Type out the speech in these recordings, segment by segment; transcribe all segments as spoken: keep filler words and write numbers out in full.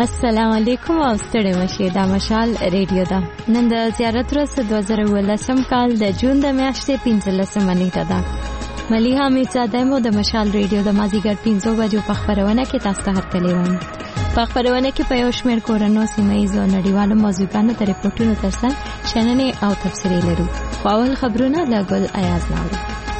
السلام علیکم او ستړي مشه دا مشال ریډیو دا نن د زیارت ورځ دوه زره ولسم کال د جون د میاشتې پنځلسمه نیټه ده. ملیحه میرزاده مو د مشال ریډیو د مازیګر پنځو بجو په خبرونه کې تاسو ته هرکلی وایم. په خبرونه کې په یو شمېر کورنو سیمه ایزو نړیوالو موضوعاتو ته ریپورتونه ترڅنګ شننې او تفسیري لرو. په اول خبرونه له ګل ایاز ناوړو.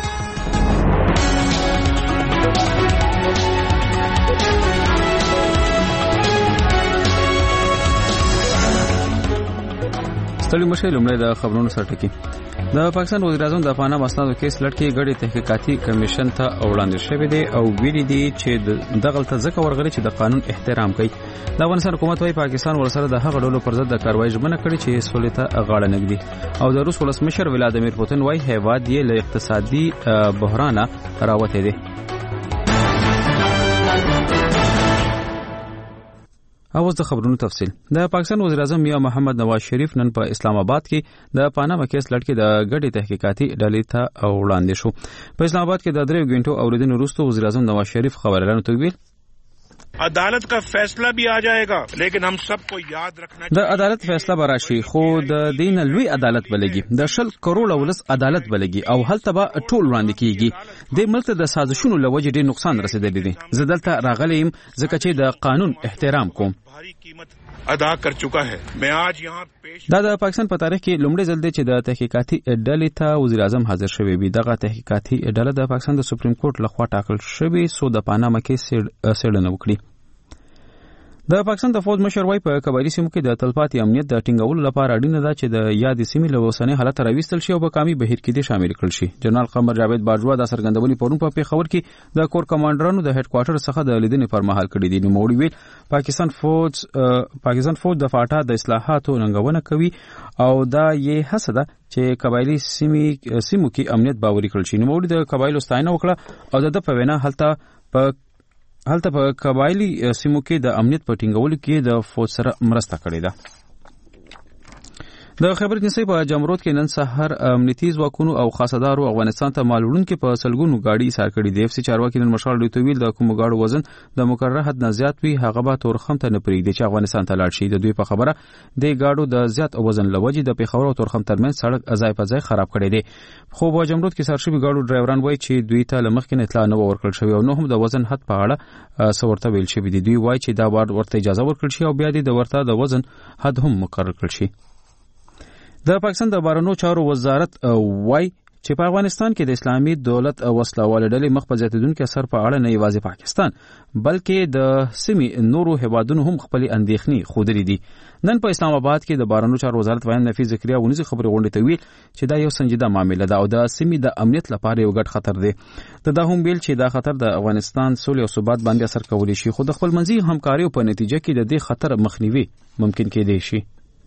ستړي مشه لومړی د خبرونو سرټکی. د پاکستان وزیر اعظم د پانام اسنادو کیس لړ غړي تحقیقاتي کمیشن ته وړاندې شوی دی او ویلي دی چې دغه ځکه ورغلي چې د قانون احترام کوي. د افغانستان حکومت وايي پاکستان ورسره د هغه ډول پر ضد د کاروایی ژمنه کړې چې سولې ته غاړه نږدي او د روس ولسمشر ولادیمیر پوتین وايي هیواد یې له اقتصادي بحران راوته دی. اوس د خبرونو تفصیل. د پاکستان وزیر اعظم میا محمد نواز شریف نن په اسلام آباد کې د پاناما کیس لړ کې د غړي تحقیقاتي ډلې ته وړاندې شو. په اسلام آباد کې د درې غنټو اوریدنې وروسته وزیر اعظم نواز شریف خبرلانو ته ویل عدالت کا فیصلہ بھی آ جائے گا لیکن हम सबको याद रखना د عدالت فیصله براشي خو د دین لوی عدالت بلګي د شل کروڑ ولس عدالت بلګي او هلته به ټول وړاندې کیږي. د ملت د سازشونو لوجې ډېر نقصان رسیدلی دی. زه دلته راغلی يم ځکه چې د قانون احترام کوم. ادا کر چکا ہے. میں آج یہاں پیش دا د پاکستان په تاریخ کې لومړی ځل دی چې د تحقیقاتي ډلې ته وزیر اعظم حاضر شوی وي. دغه تحقیقاتي ډله د پاکستان د سپریم کورټ لخوا ټاکل شوی سو د پاناما کې سړنه وکړي. د پاکستان د فوج مشر وايي په قبایلی سیمو کې د تلپاتې امنیت د ټینګولو لپاره اړینه ده چې د یادې سیمې له اوسنۍ حالت راوستل شي او په کامي بهیر کې دې شامل کړل شي. جنرال قمر جاوید باجوا د سرګندونې پرون په پیښور کې د کور کمانډرانو د هډ کوارټر څخه د لیدنې پر مهال کړی دی. نو موړي ویل پاکستان فوج پاکستان فوج د فاټا د اصلاحاتو ننګونه کوي او دا یې هڅه ده چې قبایلی سیمې سیمو کې امنیت باوري کړل شي. نو موړي د قبایلو ستاینه وکړه او د په وینا هلته په هلته په قبایلی سیمو کې د امنیت په ټینګولو کې د فوج سره مرسته کړې ده. د خیبر نسي په جمرود کې نن سحر امنیتي ځواکونو او خاصدارو افغانستان ته مالوړون کې په سلګونو گاډي ایثار کړي دي. اف سی چارواکي نن مشال دوی ویل د کوم گاډو وزن د مقرره حد نه زیات وي هغه به تورخم ته نه پریږدي چې افغانستان ته لاړ شي. د دوی په خبره د گاډو د زیات وزن لوجې د پیښور او تورخم ترمنځ سړک ازای په ځای خراب کړي دي. خو په جمرود کې سرشبي گاډو ډرایوران وایي چې دوی ته لمخکې اطلاع نه ورکړل شوی او نو هم د وزن حد په اړه سورته ویل شوی دي. دوی وایي چې دا وار ورته اجازه ورکړل شي او بیا د ورته د وزن حد هم مقرر کړل شي. د پاکستان د بهرنیو چارو وزارت وای چې په افغانستان کې د اسلامي دولت وسلواله ډلې مخ په زیاتیدونکو اثر په اړه نه یوازې پاکستان بلکې د سیمې نورو هیوادونو هم خپل اندېښنې خوده دي. نن په اسلام آباد کې د بهرنیو چارو وزارت وایي نفیس ذکریا ونیزي خبري غونډه ته ویل چې دا یو سنجیده معاملې ده او د سیمې د امنیت لپاره یو ګډ خطر دی. دا هم ویل چې دا خطر د افغانستان سولې او ثبات باندې اثر کولی شي خو د خپل منځي همکاري په نتیجه کې د دې خطر مخنیوي ممکن کېدای شي.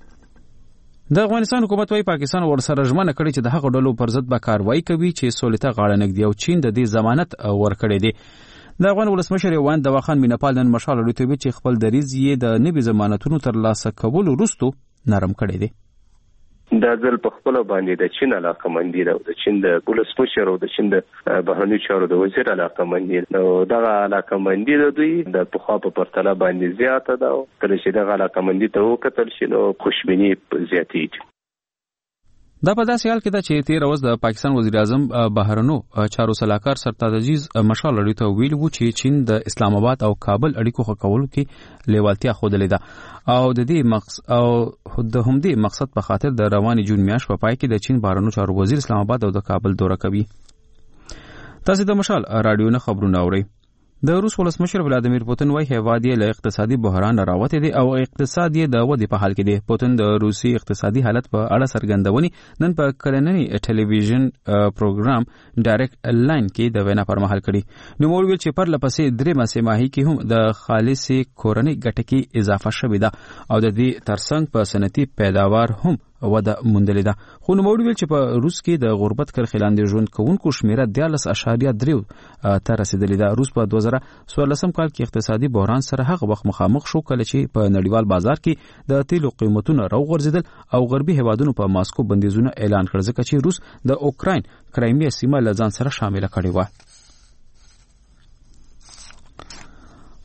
د افغانستان حکومت وايي پاکستان ورسره ژمنه کړې چې د هغه ډلو پر ضد به کاروایی کوي چې سولې ته غاړه نږدي او چین د دې ضمانت ورکړی دی. د افغان ولسمشر یوان دواخان مینپال نن مشال لوټوي چې خپل دریځ یې د نوي ضمانتونو تر لاسه کولو وروسته نرم کړی دی. دا ځل په خپل باندې د چین علاقه مندي ده او د چین د ولسمشر او د چین د بهرنیو چارو د وزیر علاقه مندي نو دغه علاقه مندي د دوی د پخوا په پرتله باندې زیاته ده او کله چې دغه علاقه مندي ته وکتل شي نو خوشبیني زیاتېږي. دا په داسې حال کې ده چې تیر ورځ د پاکستان وزیر اعظم بهرنو چارو سلاکار سرتاج عزیز مشال لري ته ویل وو چې چین د اسلام آباد او کابل اړیکو ښه کولو کې لیوالتیا ښودلې ده او د دې مقصد او د همدې مقصد په خاطر د رواني جون میاشت په پای کې د چین بهرنو چارو وزیر اسلام آباد او د کابل دوره کوي. تاسو د مشال رادیو نه خبرونه اورئ. د روس ولسمشر ولادیمیر پوتین وايي هیواد یې له اقتصادي بحران راوته دي او اقتصاد یې د ودې په حال کې دی. پوتین د روسي اقتصادي حالت په اړه سرګندونې نن په کلنني ټلویزیون پروګرام ډایرکټ لاین کې د وینا پر مهال کړي. نو موږ ویل چې پر لپسې درې ماسه ماهي کې هم د خالصي کورنۍ ګټه کې اضافه شوې ده او د دې ترڅنګ په صنعتي پیداوار هم وده موندلې ده. خو نو موږ ویل چې په روس کې د غربت کرښې لاندې ژوند کوونکو شمیره دیارلس اعشاریه درې ته رسیدلې ده. روس په دوه زره څوارلسم کال کې اقتصادي بحران سره هغه وخت مخامخ شو کله چې په نړیوال بازار کې د تیلو قیمتونه راوغورځېدل او غربي هیوادونو په ماسکو بندیزونه اعلان کړ ځکه چې روس د اوکراین کرایمیا سیمه له ځان سره شامله کړې وه.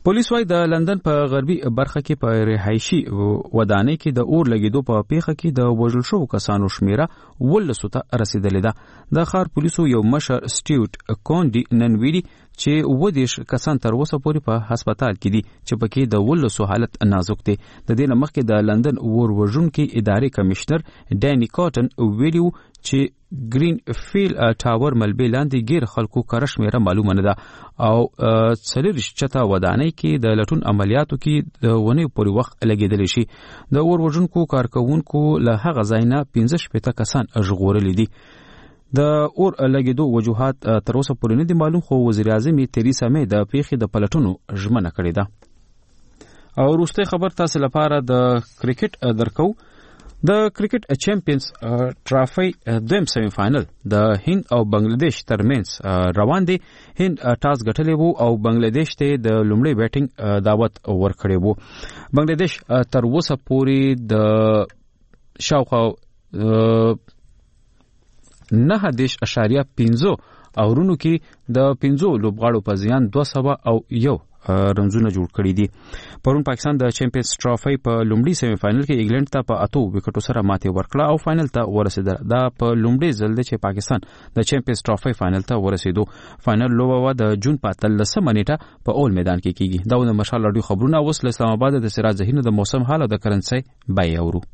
پولیس وايي د لندن په غربي برخه کې په رهایشي ودانۍ کې د اور لګیدو په پیښه کې د وژل شوو کسانو شمیره ولسو ته رسیدلې ده. د ښار پولیسو یو مشر سټیوارټ کونډي نن ویلي چې ودیش کسان تر اوسه پورې په هسپتال کې دي چې پکې د ولسو حالت نازک دی. د دې نه مخکې د لندن اور وژونکي ادارې کمشنر ډاني کاټن ویلي چې گرین فیل ټاور ملبې لاندې غیر خلکو کار شمیره معلومه نه ده او څلور چته ودانۍ کې د لټون عملیاتو کې د ونې پورې وخت لګیدل شي. د اور وژونکو کارکونکو له هغه ځای نه پنځه شپېته کسان ژغورل دي. د اور لګیدو وجوهات تر اوسه پورې نه دي معلوم، خو وزیر اعظم تریسا مې د پیښې د پلټونو ژمنه کړې ده. او وروستۍ خبر تاسو لپاره د کرکټ درکو. د کرکټ چیمپیونز ټرافي دویم سیمی فائنل د هند او بنگلاديش ترمنځ روان دي. هند ټاس ګټلی وو او بنگلاديش ته د لومړي بیټینګ دعوت ورکړی وو. بنگلاديش تر اوسه پورې د شاوخوا نه دیش اشاریه پنځو او رونو کې د پنځو لوبغاړو په زیان دوه سوه او یو رمزونه جوړ کړي دي. پرون پاکستان د چیمپیونز ټرافي په لومړي سیمی فائنل کې انګلند ته په اتو وکټو سره ماتې ورکړه او فائنل ته ورسېده. دا په لومړي ځل دی چې پاکستان د چیمپیونز ټرافي فائنل ته ورسېدو. فائنل لوبه د جون په اتلسمه نیټه په اول میدان کې کیږي. دا د مشال رادیو خبرونه اوس له اسلام آباد د سراج ذهین د موسم حال او د کرنسي بیه اورو.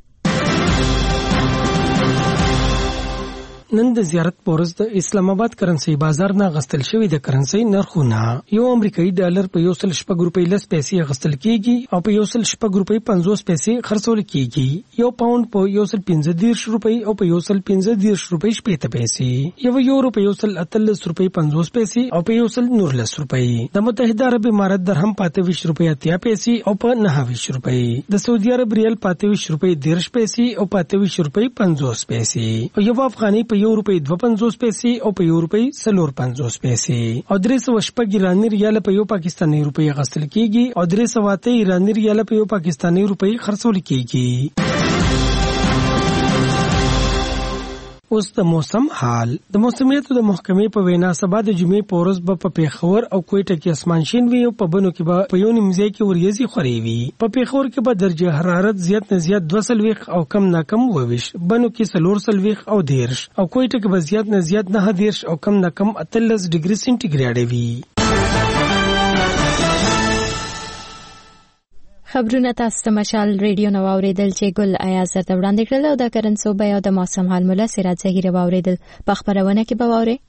نن د زیارت پورز د اسلام آباد کرنسي بازار نه غستل شوی د کرنسي نرخونه یو امریکایي ډالر په یو سل شپږ روپۍ لس پیسې غستل کیږي او په یو سل شپږ روپۍ پنځوس پیسې خرڅول کیږي. یو پاوند په یو سل پنځه دیرش روپۍ او په یو سل پنځه دیرش روپۍ شپېته پیسې، یو یورو په یو سل اتلس روپۍ پنځوس پیسې او په یو سل نورلس روپۍ. د متحده عرب امارات درهم پاته ویش روپۍ اتیا پیسې او په نهه ویش روپۍ. د سعودي عرب ریال پاته ویش روپۍ دیرش پیسې او پاته ویش روپۍ پنځوس پیسې او یو افغاني په یو روپۍ دوه پنځوس پیسې او په یو روپۍ څلور پنځوس پیسې او درې سوه شپږ ایراني ریال په یو پاکستاني روپۍ غستل کیږي او درې سوه اته ایراني ریال په یو پاکستاني روپۍ خرڅول کیږي. اوس د موسم حال. د موسمیاتو د محکمې په وینا سبا د جمعې په ورځ به په پیښور او کوټه کې اسمان شین وي او په بنو کې به په یو نیم ځای کې وریځي خوري وي. په پیښور کې به درجه حرارت زیات نه زیات دوه سلويخ او کم نه کم وویش، بنو کې څلور سلويخ او دیرش او کوټه کې به زیات نه زیات نه دیرش او کم نه کم اتلس ډیګري سنټیګریډ وي. خبرونه تاسو ته مشال ریډیو نو اوریدل چې ګل ایاز درته وړاندې کړل او د کرنسو بیا د موسم حال مولا سراج ظهیر اوریدل په خبرونه کې به واره.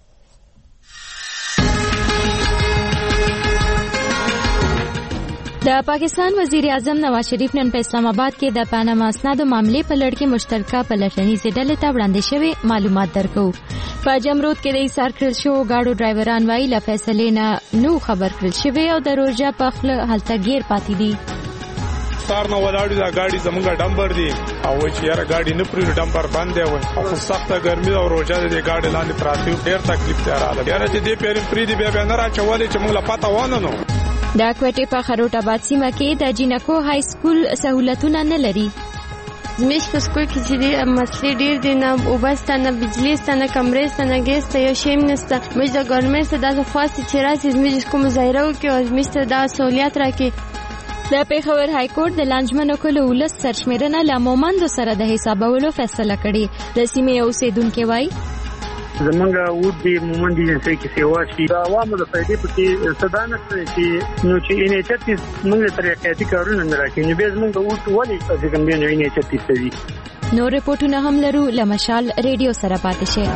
د پاکستان وزیر اعظم نواز شریف نن په اسلام آباد کې د پاناما اسنادو معاملې په لړ کې مشترکه پلټنیزې ډلې ته وړاندې شوی معلومات درکو. په جمرود کې د ایثار کړل شو گاډو ډرایوران وايي له فیصلې نه نو خبر کړل شوی او د روزه په خله هلته غیر پاتې دي. سار نو ولاړی دا گاډي زمونږه ډمبر دي او چې یاره گاډي نه پرې ډمبر باندې وای او سخته ګرمي او روزه د گاډي لاندې پراتی ډیر تکلیف ته رااله. یاره چې دې پیرم پری دی بیا نه راچولې چې موږ لا پتا ونه نو. د کوټې په خروټ آباد سیمه کې د جینکو های سکول سہولتونه نه لري. زموږ په سکول کې چې ډېر مسلې ډېر دي، نه اوبه شته، نه بجلي شته، نه کمرې شته، نه ګیس شته، یو شی هم نشته. موږ د ګورنمنټ څخه داسې خواست چې راشي زموږ کوم مظاهره وکړي او زموږ ته دا سہولیت راکړي. د پیښور های کورټ د لانجمنو کلو ولس سرشمیرنه له مومندو سره د حسابولو فیصله کړې. د سیمې اوسیدونکو وايي زمونږ وود دی مومند ایجنسی کې سیوا شي د عوامو د فائدې پکې صدانه چې نو چې ان ایچ تی موږ تر حیاتي کارونه نه راکې نو به زمونږ وود ولې چې کوم دی ان ایچ تی سوي. نو رپورټونه هم لرو لمشال ریډیو سره پاتې شي.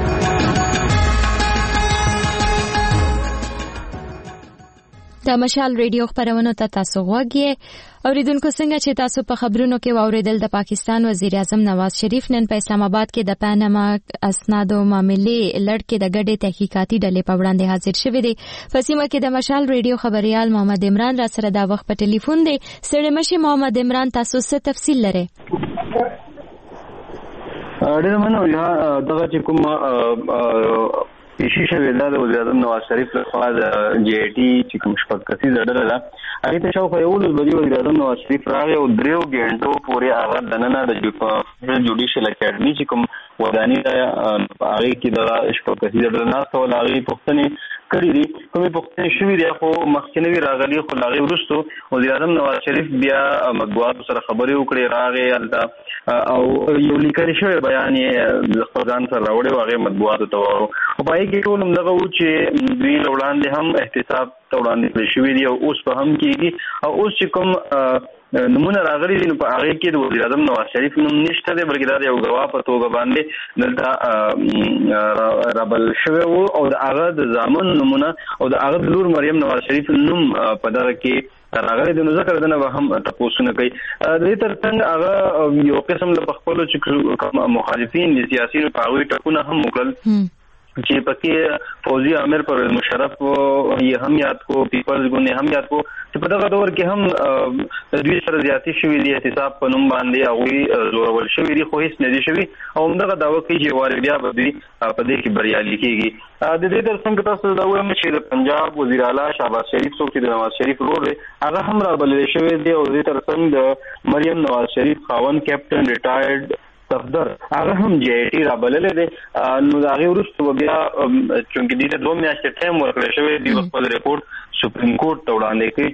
د مشال ریډیو خبرونه ته تاسو غوږی اوریدونکو څنګه چې تاسو په خبرونو کې واوریدل د پاکستان وزیر اعظم نواز شریف نن په اسلام آباد کې د پاناما اسنادو معاملې لړ کې د ګډې تحقیقاتي ډلې په وړاندې حاضر شوی دی. په سیمه کې د مشال ریډیو خبريال محمد عمران را سره دا وخت په ټلیفون دی. ستړي مشه محمد عمران، تاسو څه تفصیل لرئ؟ ډېر مننه. یا دغه چې کوم پیشي شوې ده د وزیر اعظم نواز شریف لخوا د جی ای ټي چې کوم شپږ کسیزه ډله ده هغې ته شاوخوا یولس بجې وزیر اعظم نواز شریف راغی او دریو ګنټو پورې هغه دننه د جوډیشل اکاډمي چې کوم وداني ده هغې کې دغه شپږ کسیزه ډله ناسته وله هغې پوښتنې کړي دي کومې پوښتنې شوي دي خو مخکې نه وي راغلي خو له هغې وروستو وزیر اعظم نواز شریف بیا مطبوعاتو سره خبرې وکړې راغې هلته او یو لیکل شوی بیان یې د خپل ځان سره راوړی و هغې مطبوعاتو ته وایو خو په هغې کې ټول همدغه و چې دوی له وړاندې هم احتساب ته وړاندې کړی شوي دي او اوس به هم کېږي او اوس چې کوم نمونه راغلي دي نو په هغې کې د وزیر اعظم نواز شریف نوم نشته دی بلکې دا د یو ګواه په توګه باندې دلته رابل شوی و او د هغه د زامن نومونه او د هغه د لور مریم نواز شریف نوم په دغه کې راغلی دی نو ځکه دنه به هم تپوسونه کوي د دې تر څنګ هغه یو قسم له خپلو چې مخالفین دي سیاسیینو په هغوی ټکونه هم وکړل چې پکې فوزي عامر پرویز مشرف یې هم یاد کو پیپلز ګوند هم یاد کو چې په دغه دور کې هم دوی سره زیاتې شوي دي احتساب په نوم باندې هغوی زورول شوي دي خو هېڅ نه دي شوي او همدغه دعوه کوي چې وارې بیا به دوی په دې کې بریالي کېږي د دې تر څنګ تاسو دا وایم چې د پنجاب وزیر اعلی شهباز شریف څوک چې د نواز شریف ورور دی هغه هم رابللی شوی دی او د دې تر څنګ د مریم نواز شریف خاوند کیپټن ریټایرډ صفدر هغه هم جی ای ټي رابللی دی نو د هغې وروسته به بیا چونکې دوی ته دوه میاشتې ټایم ورکړی شوی دوی به خپل رپورټ سپریم کورټ ته وړاندې کوي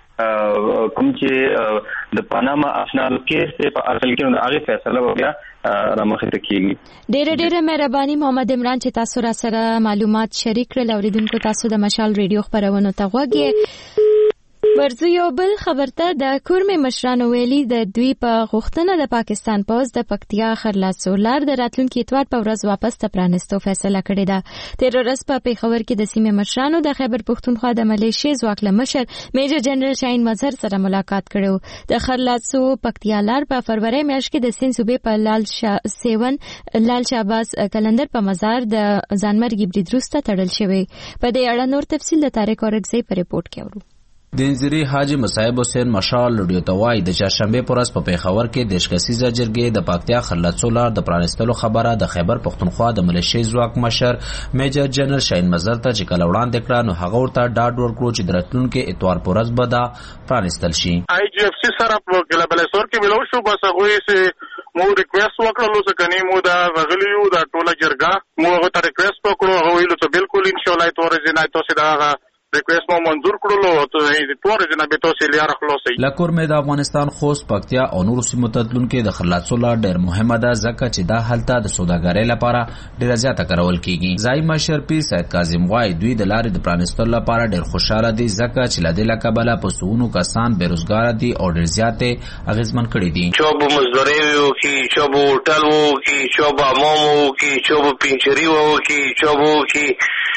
چې کوم چې د پاناما اسنادو کیس دی په اصل کې نو د هغې فیصله به بیا رامخې ته کېږي. ډېره ډېره مهرباني محمد عمران چې تاسو را سره معلومات شریک کړل اوریدونکو تاسو د مشال ریډیو خپرونو ته غوږ یې ورځو یو بل خبر ته د کورمې مشرانو ویلي د دوی په غوښتنه د پاکستان پوځ د پکتیا خرلاڅو لار د راتلونکي اتوار په ورځ واپس ته پرانستو فیصله کړې ده. تیر ورځ په پېښور کې د سیمې مشرانو د خیبر پښتونخوا د ملیشې ځواک له مشر میجر جنرال شاهین مظهر سره ملاقات کړو. د خرلاڅو پکتیا لار په فروری میاشت کې د سند صوبې په لال شاه سیون لال شهباز کلندر په مزار د ځانمرګي برید وروسته تړل شوی. په دې اړه نور تفصیل د طارق اورکزی په ریپورت کې اورو. د انځري حاجی مصعب حسین مشال لډیو توای د چهارشنبه پر ورځ په پیښور کې د شکسیزه جرګې د پکتیا خرلاڅو لار د پرانستلو خبره د خیبر پښتونخوا د ملیشې ځواک مشر میجر جنرال شاهین مظهر ته چې کله وړاندې کړه نو هغه ورته ډاډ ورکړو چې د راتلونکي اتوار پر ورځ به دا پرانستل شي. آی جی اف سی سره په ګلابلسور کې ملو شو بس هغه سه مو ریکوست وکړلو ځکه نه مو دا غغلیو دا ټوله جرګه مو هغه ته ریکوست وکړو هغه ویلو ته بالکل ان شاء الله اتوار ځنه تاسو دا ریکوست مو منظور کړلو ته اتوار ځنه به تاسو لار خلاصي. لکور مې د افغانستان خوست پکتیا او نور سیمو ته تلونکو د خرلاڅو لار ډېر مهمه ده ځکه چې دا حالت د سوداګرۍ لپاره ډېر زیاته کارول کیږي. ځای مشر پیر سید کاظم وای دوی د لارې د پرانستلو لپاره ډېر خوشاله دي ځکه چې لدې لکبله په سونو کسان بیروزګار دي او ډېر زیاتې اغیزمن کړي دي. چوب مزدوري وو کی چوب هوټل وو کی چوب امام وو کی چوب پینچری وو کی چوب کی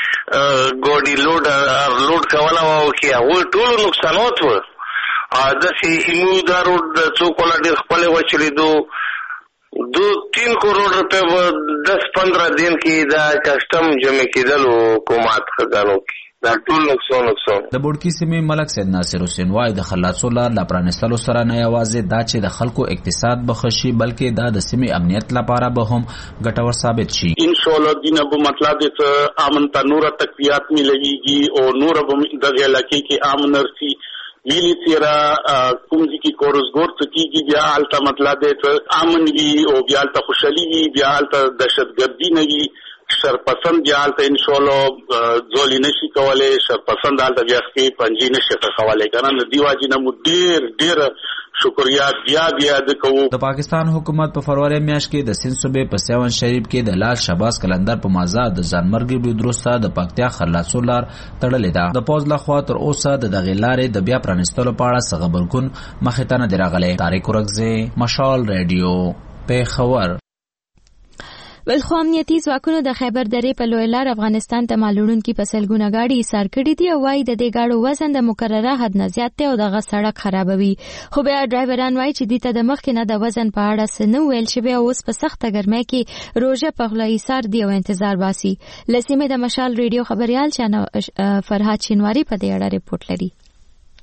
ګوډي لوډ لوډ کولا وو کی هغه ټول نقصانات وو د سي ایمو دا روډ څو کولا ډېر خپل وچلی دو دو تین کروڑ روپے دس پندرہ دن کې دا کسٹم جمع کېدل حکومت خزانو کې دا ټول نقصان نقصان. د بوډکی سیمې ملک سید ناصر حسین وای د خرلاڅو لار لا پرانستلو سره نه یوازې دا چې د خلکو اقتصاد بخشي بلکې دا د سیمې امنیت لپاره به هم ګټور ثابت شي. ان شاء الله دینه به مطلب د امن ته نور تقویات مليږي او نور به د علاقې کې امن ورسي ویلی تیرا کومځي کې کورسګور ته کېږي بیا الته مطلب د امن وي او بیا الته خوشحالي وي بیا الته دهشتګردي نه وي شرپسند بیا الته ان شاء الله ځولې نشي کولای شرپسند الته بیا کې پنځې نشي کولای کنه دی واجی نه مو ډیر ډیر شکریا بیا بیا د کوو. د پاکستان حکومت په فروری میاشت کې د سند صوبې په سیون شریف کې د لال شهباز کلندر په مازاد د ځانمرګي برید وروسته د پکتیا خرلاڅو لار تړلې ده. د پوځ لخوا تر اوسه د دغې لارې د بیا پرانستلو په اړه څه غبرګون مخې ته نه دی راغلی. طارق اورکزی مشال ریډیو پیښور. بلخو امنیتي ځواکونو د خیبر درې په لوی لار افغانستان ته معلوړونکي په سلګونه ګاډي ایثار کړي دي او وايي د دې ګاډو وزن د مقرره حد نه زیات دی او دغه سړک خرابوي. خو بیا ډرایوران وايي چې دوی ته د مخکې نه د وزن په اړه څه نه ویل شوي او اوس په سخته ګرمۍ کې روژه په خوله ایثار دي او انتظار باسي. له سیمې د مشال ریډیو خبریال فرهاد شینواري په دې اړه ریپورت لري.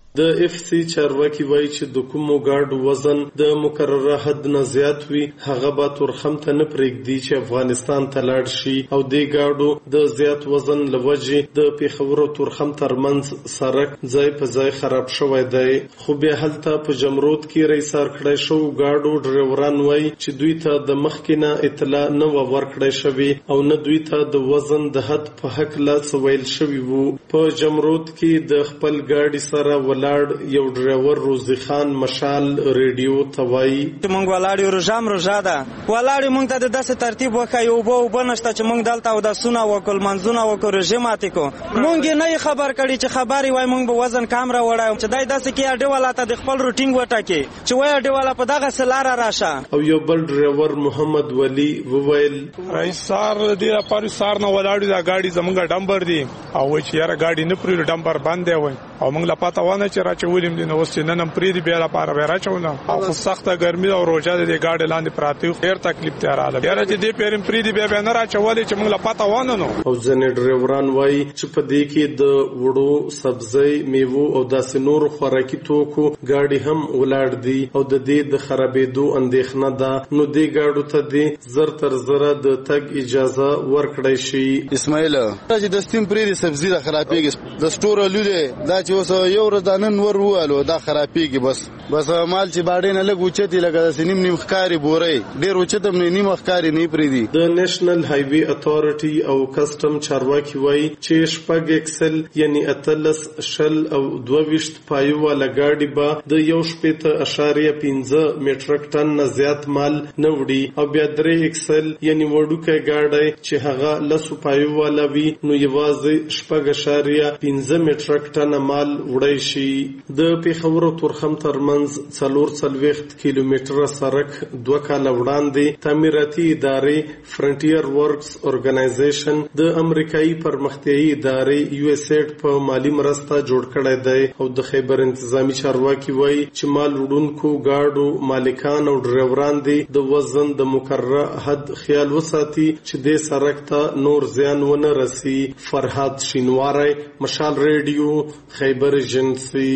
د اف سی چارواکي وایي چې د کومو ګاډو وزن د مقرره حد نه زیات وي هغه به تورخم ته نه پرېږدي چې افغانستان ته لاړ شي او دې ګاډو د زیات وزن له وجې د پیښور او تورخم ترمنځ سړک ځای په ځای خراب شوی دی. خو بیا هلته په جمرود کې رئیسار کړی شو ګاډو ډریوران وایي چې دوی ته د مخکې نه اطلاع نه و ورکړی شوې او نه دوی ته د وزن د حد په هکله څه ویل شوي وو. په جمرود کې د خپل ګاډي سره ولاړ یو ډریور روزي خان مشال ریډیو ته وایي مونږ ولاړ یو روژام روژه ده ولاړ مونږ ته د داسې ترتیب وکړی اوبه اوبه نشته چې مونږ دلته اودسونه وکړو لمانځونه وکړو روژې ماتې کړو مونږ یې نه خبر کړي چې خبر یې وایي مونږ به وزن کم راوړی چې دی داسې کې اډې والا ته د خپل روټینګ وټاکي چې وایي اډې والا په دغسې لاره راشه. او یو بل ډریور محمد ولی وویل رئیس سار دې لپاره سار نه ولاړ دا ګاډي زمونږ ډمبر دی او چې یاره ګاډي نه پرې ډمبر بند دی وای او موږ لا پاته ونه چې راچولم دي نو اوس نن هم پرې دی بیا لپاره به راچونه او سخته ګرمي او روزه دې ګاډي لاندې پراته ډیر تکلیف ته رااله یاره چې دې پرې پرې دی بیا نه راچولې چې موږ لا پاته ونه نو. او ځنې ډریوران وایي چې په دې کې د وړو سبزی میوه او داسې نور خوراکي توکو ګاډي هم ولاړ دي او د دې د خرابېدو اندېښنه ده نو دې ګاډو ته دې زر تر زره د تګ اجازه ورکړی شي. اسماعیل چې د ستیم پرې سبزی را خرابېږي د سټور لولې دا چې اوس یو ردانن ور ووالو دا خرابېږي بس بس مال چې باډې نه لګ اوچتي لګا د سنیم نیم ښکاری بورې ډېر اوچتم نه نیم ښکاری نه پرې دي. د نېشنل هایوي اتھارټي او کسٹم چارواکي وایي چې شپږ اکسل یعنی اتلس شل او دوه ویشت پایو والا ګاډي به د یو شپېته اشاریه پنځه میټرک ټن نه زیات مال نه وړي او بیا درې اکسل یعنی وړوکی ګاډی چې هغه لسو پایو والا وي نو یوازې شپږ اشاریه پنځه میټرک ټن مال وړی شي. د پیښور او تورخم ترمنځ څلور څلوېښت کیلومتره سړک دوه کاله وړاندې تعمیراتي ادارې فرنټیر ورکس ارګنایزیشن د امریکایي پرمختیایي ادارې یو اس ایډ په مالی مرسته جوړ کړی دی او د خیبر انتظامی چارواکي وایي چې مال وړونکو ګاډو مالکان او ډریوران دي د وزن د مقرره حد خیال وساتي چې د سړک ته نور زیان ونه رسي. فرهاد شینواری مشال ریډیو خیبر ایجنسی.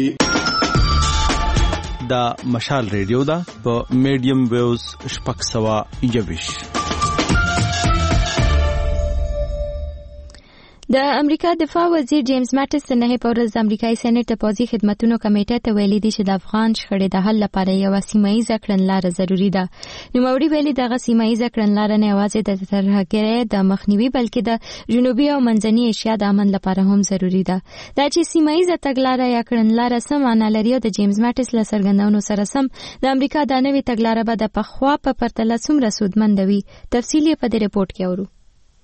دا مشال ریډیو دا په میډیم ویوز شپږ سوه یویش. د امریکا دفاع وزیر جیمز ماټس د نهه په ورځ د امریکایي سېنات د پوځي خدماتو کمیټې ته ویلي دي چې د افغان شخړې د حل لپاره یو سیمایي کړنلاره ضروری ده. نوموړي ویلي دغه سیمایي کړنلاره نه یوازې د ترهګرۍ د مخنیوي بلکې د جنوبي او منځنۍ ایشیا د امن لپاره هم ضروری ده. دا چې سیمایي تګلاره یا کړنلاره سم معنا لري او د جیمز ماټس له څرګندونو سره سم د امریکا د نوې تګلاره به د پخوا په پرتله څومره سودمند وي. تفصیل یې په دې رپورت کې اورو.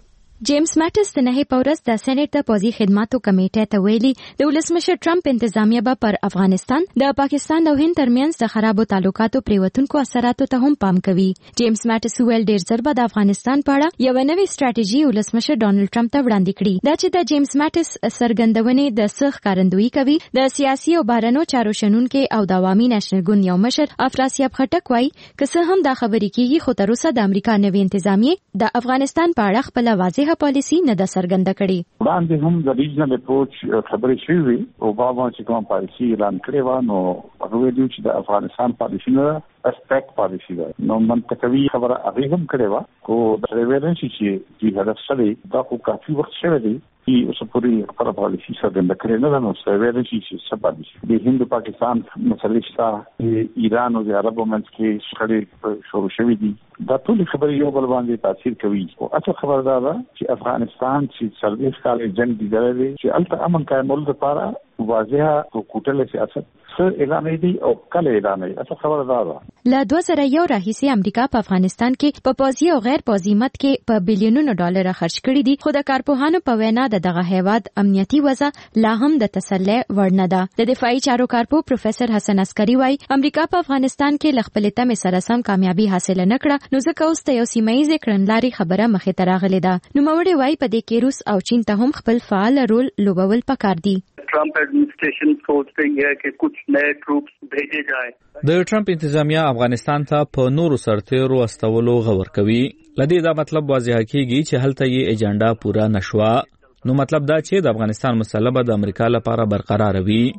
جیمز ماټس د نهه په ورځ د سېنات د پوځي خدماتو کمیټې ته ویلي د ولسمشر ټرمپ انتظامیه به پر افغانستان د پاکستان او هند ترمنځ د خرابو تعلقاتو پریوتونکو اثراتو ته هم پام کوي. جیمز ماټس ویل ډیر ژر به د افغانستان په اړه یو نوې ستراتیژي ولسمشر ډونالد ټرمپ ته وړاندې کړي. دا چې د جیمز ماټس څرګندونې د څه ښکارندویي کوي د سیاسي او بهرنیو چارو شنونکو او د عوامي نېشنل ګوند یو مشر افراسیاب خټک وایي که څه هم دا خبرې کیږي خو تر اوسه د امریکا نوې انتظامیه د افغانستان په اړه خپل واضح پالیسی نه ده څرګنده کړې. وړاندې هم د ریجنل اپروچ خبرې شوې وي او اوباما چې کوم پالیسی اعلان کړی و نو هغه ویلي چې د افغانستان پالیسی نه اسپیکټ پالیسی ده نو منطقوي خبره هغه هم کړې و خو د ریویلنس چې د هدف سره دا خو کافي وخت شوی دی چې اوس پورې خپله پالیسی څرګنده کړې نه ده نو ریویلنس چې څه پالیسی د هند پاکستان مسلې شته ایران او د عربو منځ کې شخړې شروع شوې دي دا ټول خبرې یو بل باندې تاثیر کوي او اصل خبر دا ده چې افغانستان چې څلوېښت کاله جنګ دیدلی دی چې هلته امن قایمولو لپاره واضحه او کوټله سیاست څه اعلان دی او کله اعلان دی اصل خبر دا ده. له دوه زره یو راهیسې امریکا په افغانستان کې په پوځي او غیر پوځي مت کې په بلیونونو ډالر خرج کړي دي خو د کارپوهانو په وینا د دغه هیواد امنیتي وضع لا هم د تسلی وړ نه ده. د دفاعي چارو کارپو پروفیسور حسن عسکري وایي امریکا په افغانستان کې له خپلې تمې سره سم کامیابي حاصل نه کړه نو ځکه اوس ته یو سیمایي کړنلارې خبره مخې ته راغلې ده. نوموړي وایي په دې کې روس او چین ته هم خپل فعال رول لوبول پکار دي. ट्रम्प एडमिनिस्ट्रेशन सोच रही है कि कुछ नए ट्रूप्स भेजे जाएं. د ټرمپ انتظامیه افغانستان ته په نورو سرتیرو استولو غور کوي. لدې دا مطلب واضح کیږي چې هلته یې ایجنډا پورا نشوه. نو مطلب دا چې د افغانستان مسله به د امریکا لپاره برقرار وي.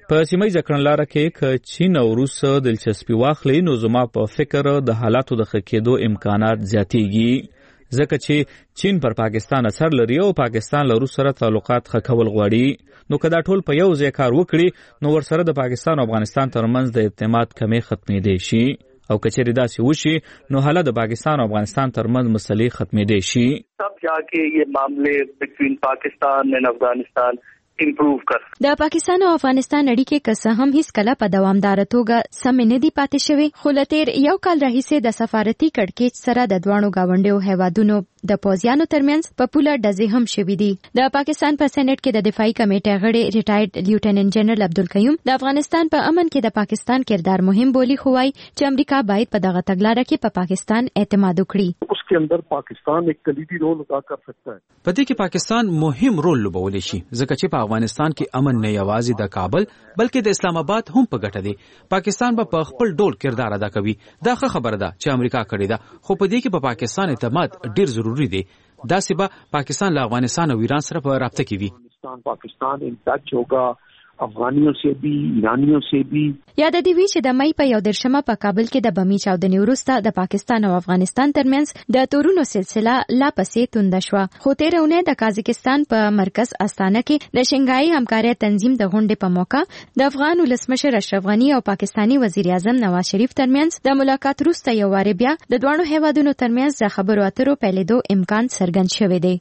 په سیمه ځکړنلاره کې ک چین او روس دلچسپي واخلي نو زما په فکر د حالاتو د خکېدو امکانات زیاتېږي ځکه چې چین پر پاکستان اثر لري او پاکستان له روس سره تعلقات ښه کول غواړي نو که دا ټول په یو ځای کار وکړي نو ورسره د پاکستان او افغانستان ترمنځ د اعتماد کمې ختمېدی شي او کچېرې داسې وشي نو حالا د پاکستان او افغانستان ترمنځ مسلې ختمېدی شي تب جا کے یہ معاملے بٹوین پاکستان اینڈ افغانستان امپروو کړ د پاکستان او افغانستان اړیکې که څه هم هیڅ کله په دوامدار توګه سمې نه دي پاتې شوې خو له تیر یو کال راهیسې د سفارتي کړکېچ سره د دواړو ګاونډیو هیوادونو د پوځیانو ترمنځ په پوله ډزې هم شوې دي د پاکستان په سېنات کې د دفاعي کمیټې غړي ریټایرډ لیوټیننټ جنرال عبدالقیوم د افغانستان په امن کې د پاکستان کردار مهم بولی خو وايي چې امریکا باید په دغه تګلاره کې په پاکستان اعتماد وکړي اس کے اندر پاکستان ایک کلیدی رول ادا کر سکتا ہے په دې کې پاکستان مهم رول لوبولی شي ځکه چې په افغانستان کې امن نه یوازې د کابل بلکې د اسلام آباد هم په ګټه دی پاکستان به په خپل ډول کردار ادا کوي دا ښه خبره ده چې امریکا کړې ده خو په دې کې په پاکستان اعتماد ډیر ضروری دی داسې به پاکستان له افغانستان او ایران سره په رابطه کې وي پاکستان ان ټچ ہوگا افغانیوں سے بھی ایرانیوں سے بھی یاد دی وی چې د مې په یو درشمه په کابل کې د بمی چاودنې وروسته د پاکستان او افغانستان ترمنځ د تورونو سلسله لا پسې توند شوه خو تیر اونۍ د قازقستان په مرکز استانه کې د شنګای همکارۍ تنظیم د غونډې په موقع د افغان ولسمشر اشرف غنی او پاکستانی وزیر اعظم نواز شریف ترمنځ د ملاقات وروسته یو واره بیا د دوه هیوادونو ترمنځ د خبرو اترو پیلېدو امکان څرګند شوی دی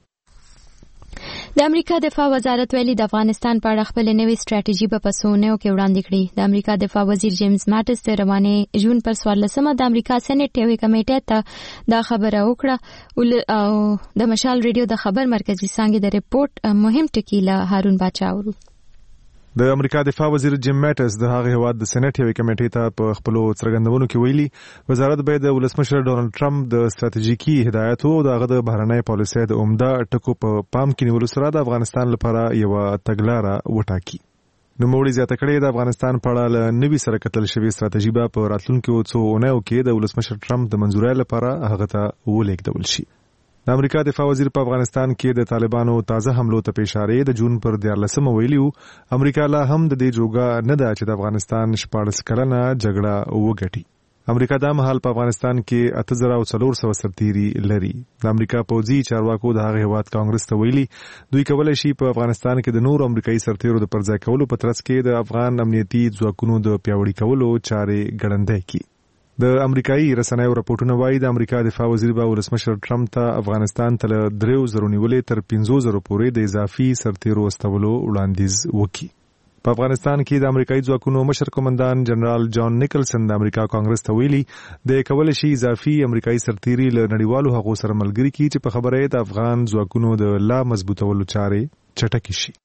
د امریکا دفاع وزارت ویلي د افغانستان په اړه خپل نوې ستراتیژي په پسونو کې وړاندې کړې د امریکا دفاع وزیر جیمز ماټس د روانې جون پر څوارلسمه د امریکا سېنات یوې کمیټې ته دا خبره وکړه او د مشال ریډیو د خبر مرکزی څانګې د ریپورت مهم ټکی له هارون باچا اورو د امریکا دفاع وزیر جیم ماټس د هغه هواد د سېنات یوې کمیټې ته په خپل څرګندونو کې ویلي وزارت به د ولسمشر ډونالد ټرمپ د ستراتیژیکي هدایتو او د هغه د بهرنۍ پالیسۍ د عمده ټکو په پام کې نیولو سره د افغانستان لپاره یو تګلاره وټاکي نوموړي زیاته کړې د افغانستان په اړه له نوي سره کتل شوې ستراتیژي به په راتلونکو څو اونیو کې د ولسمشر ټرمپ د منځورۍ لپاره هغه ته ولېږدول شي د امریکا دفاع وزیر په افغانستان کې د طالبانو تازه حملو ته پیشاره د جون پر دیارلسمه ویلیو امریکا لا هم د دې جوګه نه ده چې د افغانستان شپاړس کلنه جګړه وګټي امریکا دا مهال په افغانستان کې اته زره او څلور سوه سرتیري لري د امریکا پوځي چارواکو د هغه هیواد کانګرس ته ویلي دوی کولای شي په افغانستان کې د نور امریکایي سرتیرو د پرځای کولو په ترڅ کې د افغان امنیتي ځواکونو د پیاوړي کولو چارې ګړندۍ کړي د امریکایي رسنیو راپورټونه وایي د امریکا دفاع وزیر به ولسمشر ټرمپ ته افغانستان ته له دریو زرو نیولې تر پنځو زرو پورې د اضافي سرتیرو استولو وړاندیز وکړي په افغانستان کې د امریکایي ځواکونو مشر قومندان جنرال جان نیکلسن د امریکا کانګرس ته ویلي د کولای شي اضافي امریکایي سرتیري له نړیوالو هغو سره ملګري کړي چې په خبره د افغان ځواکونو د لا مضبوطولو چارې چټکې شي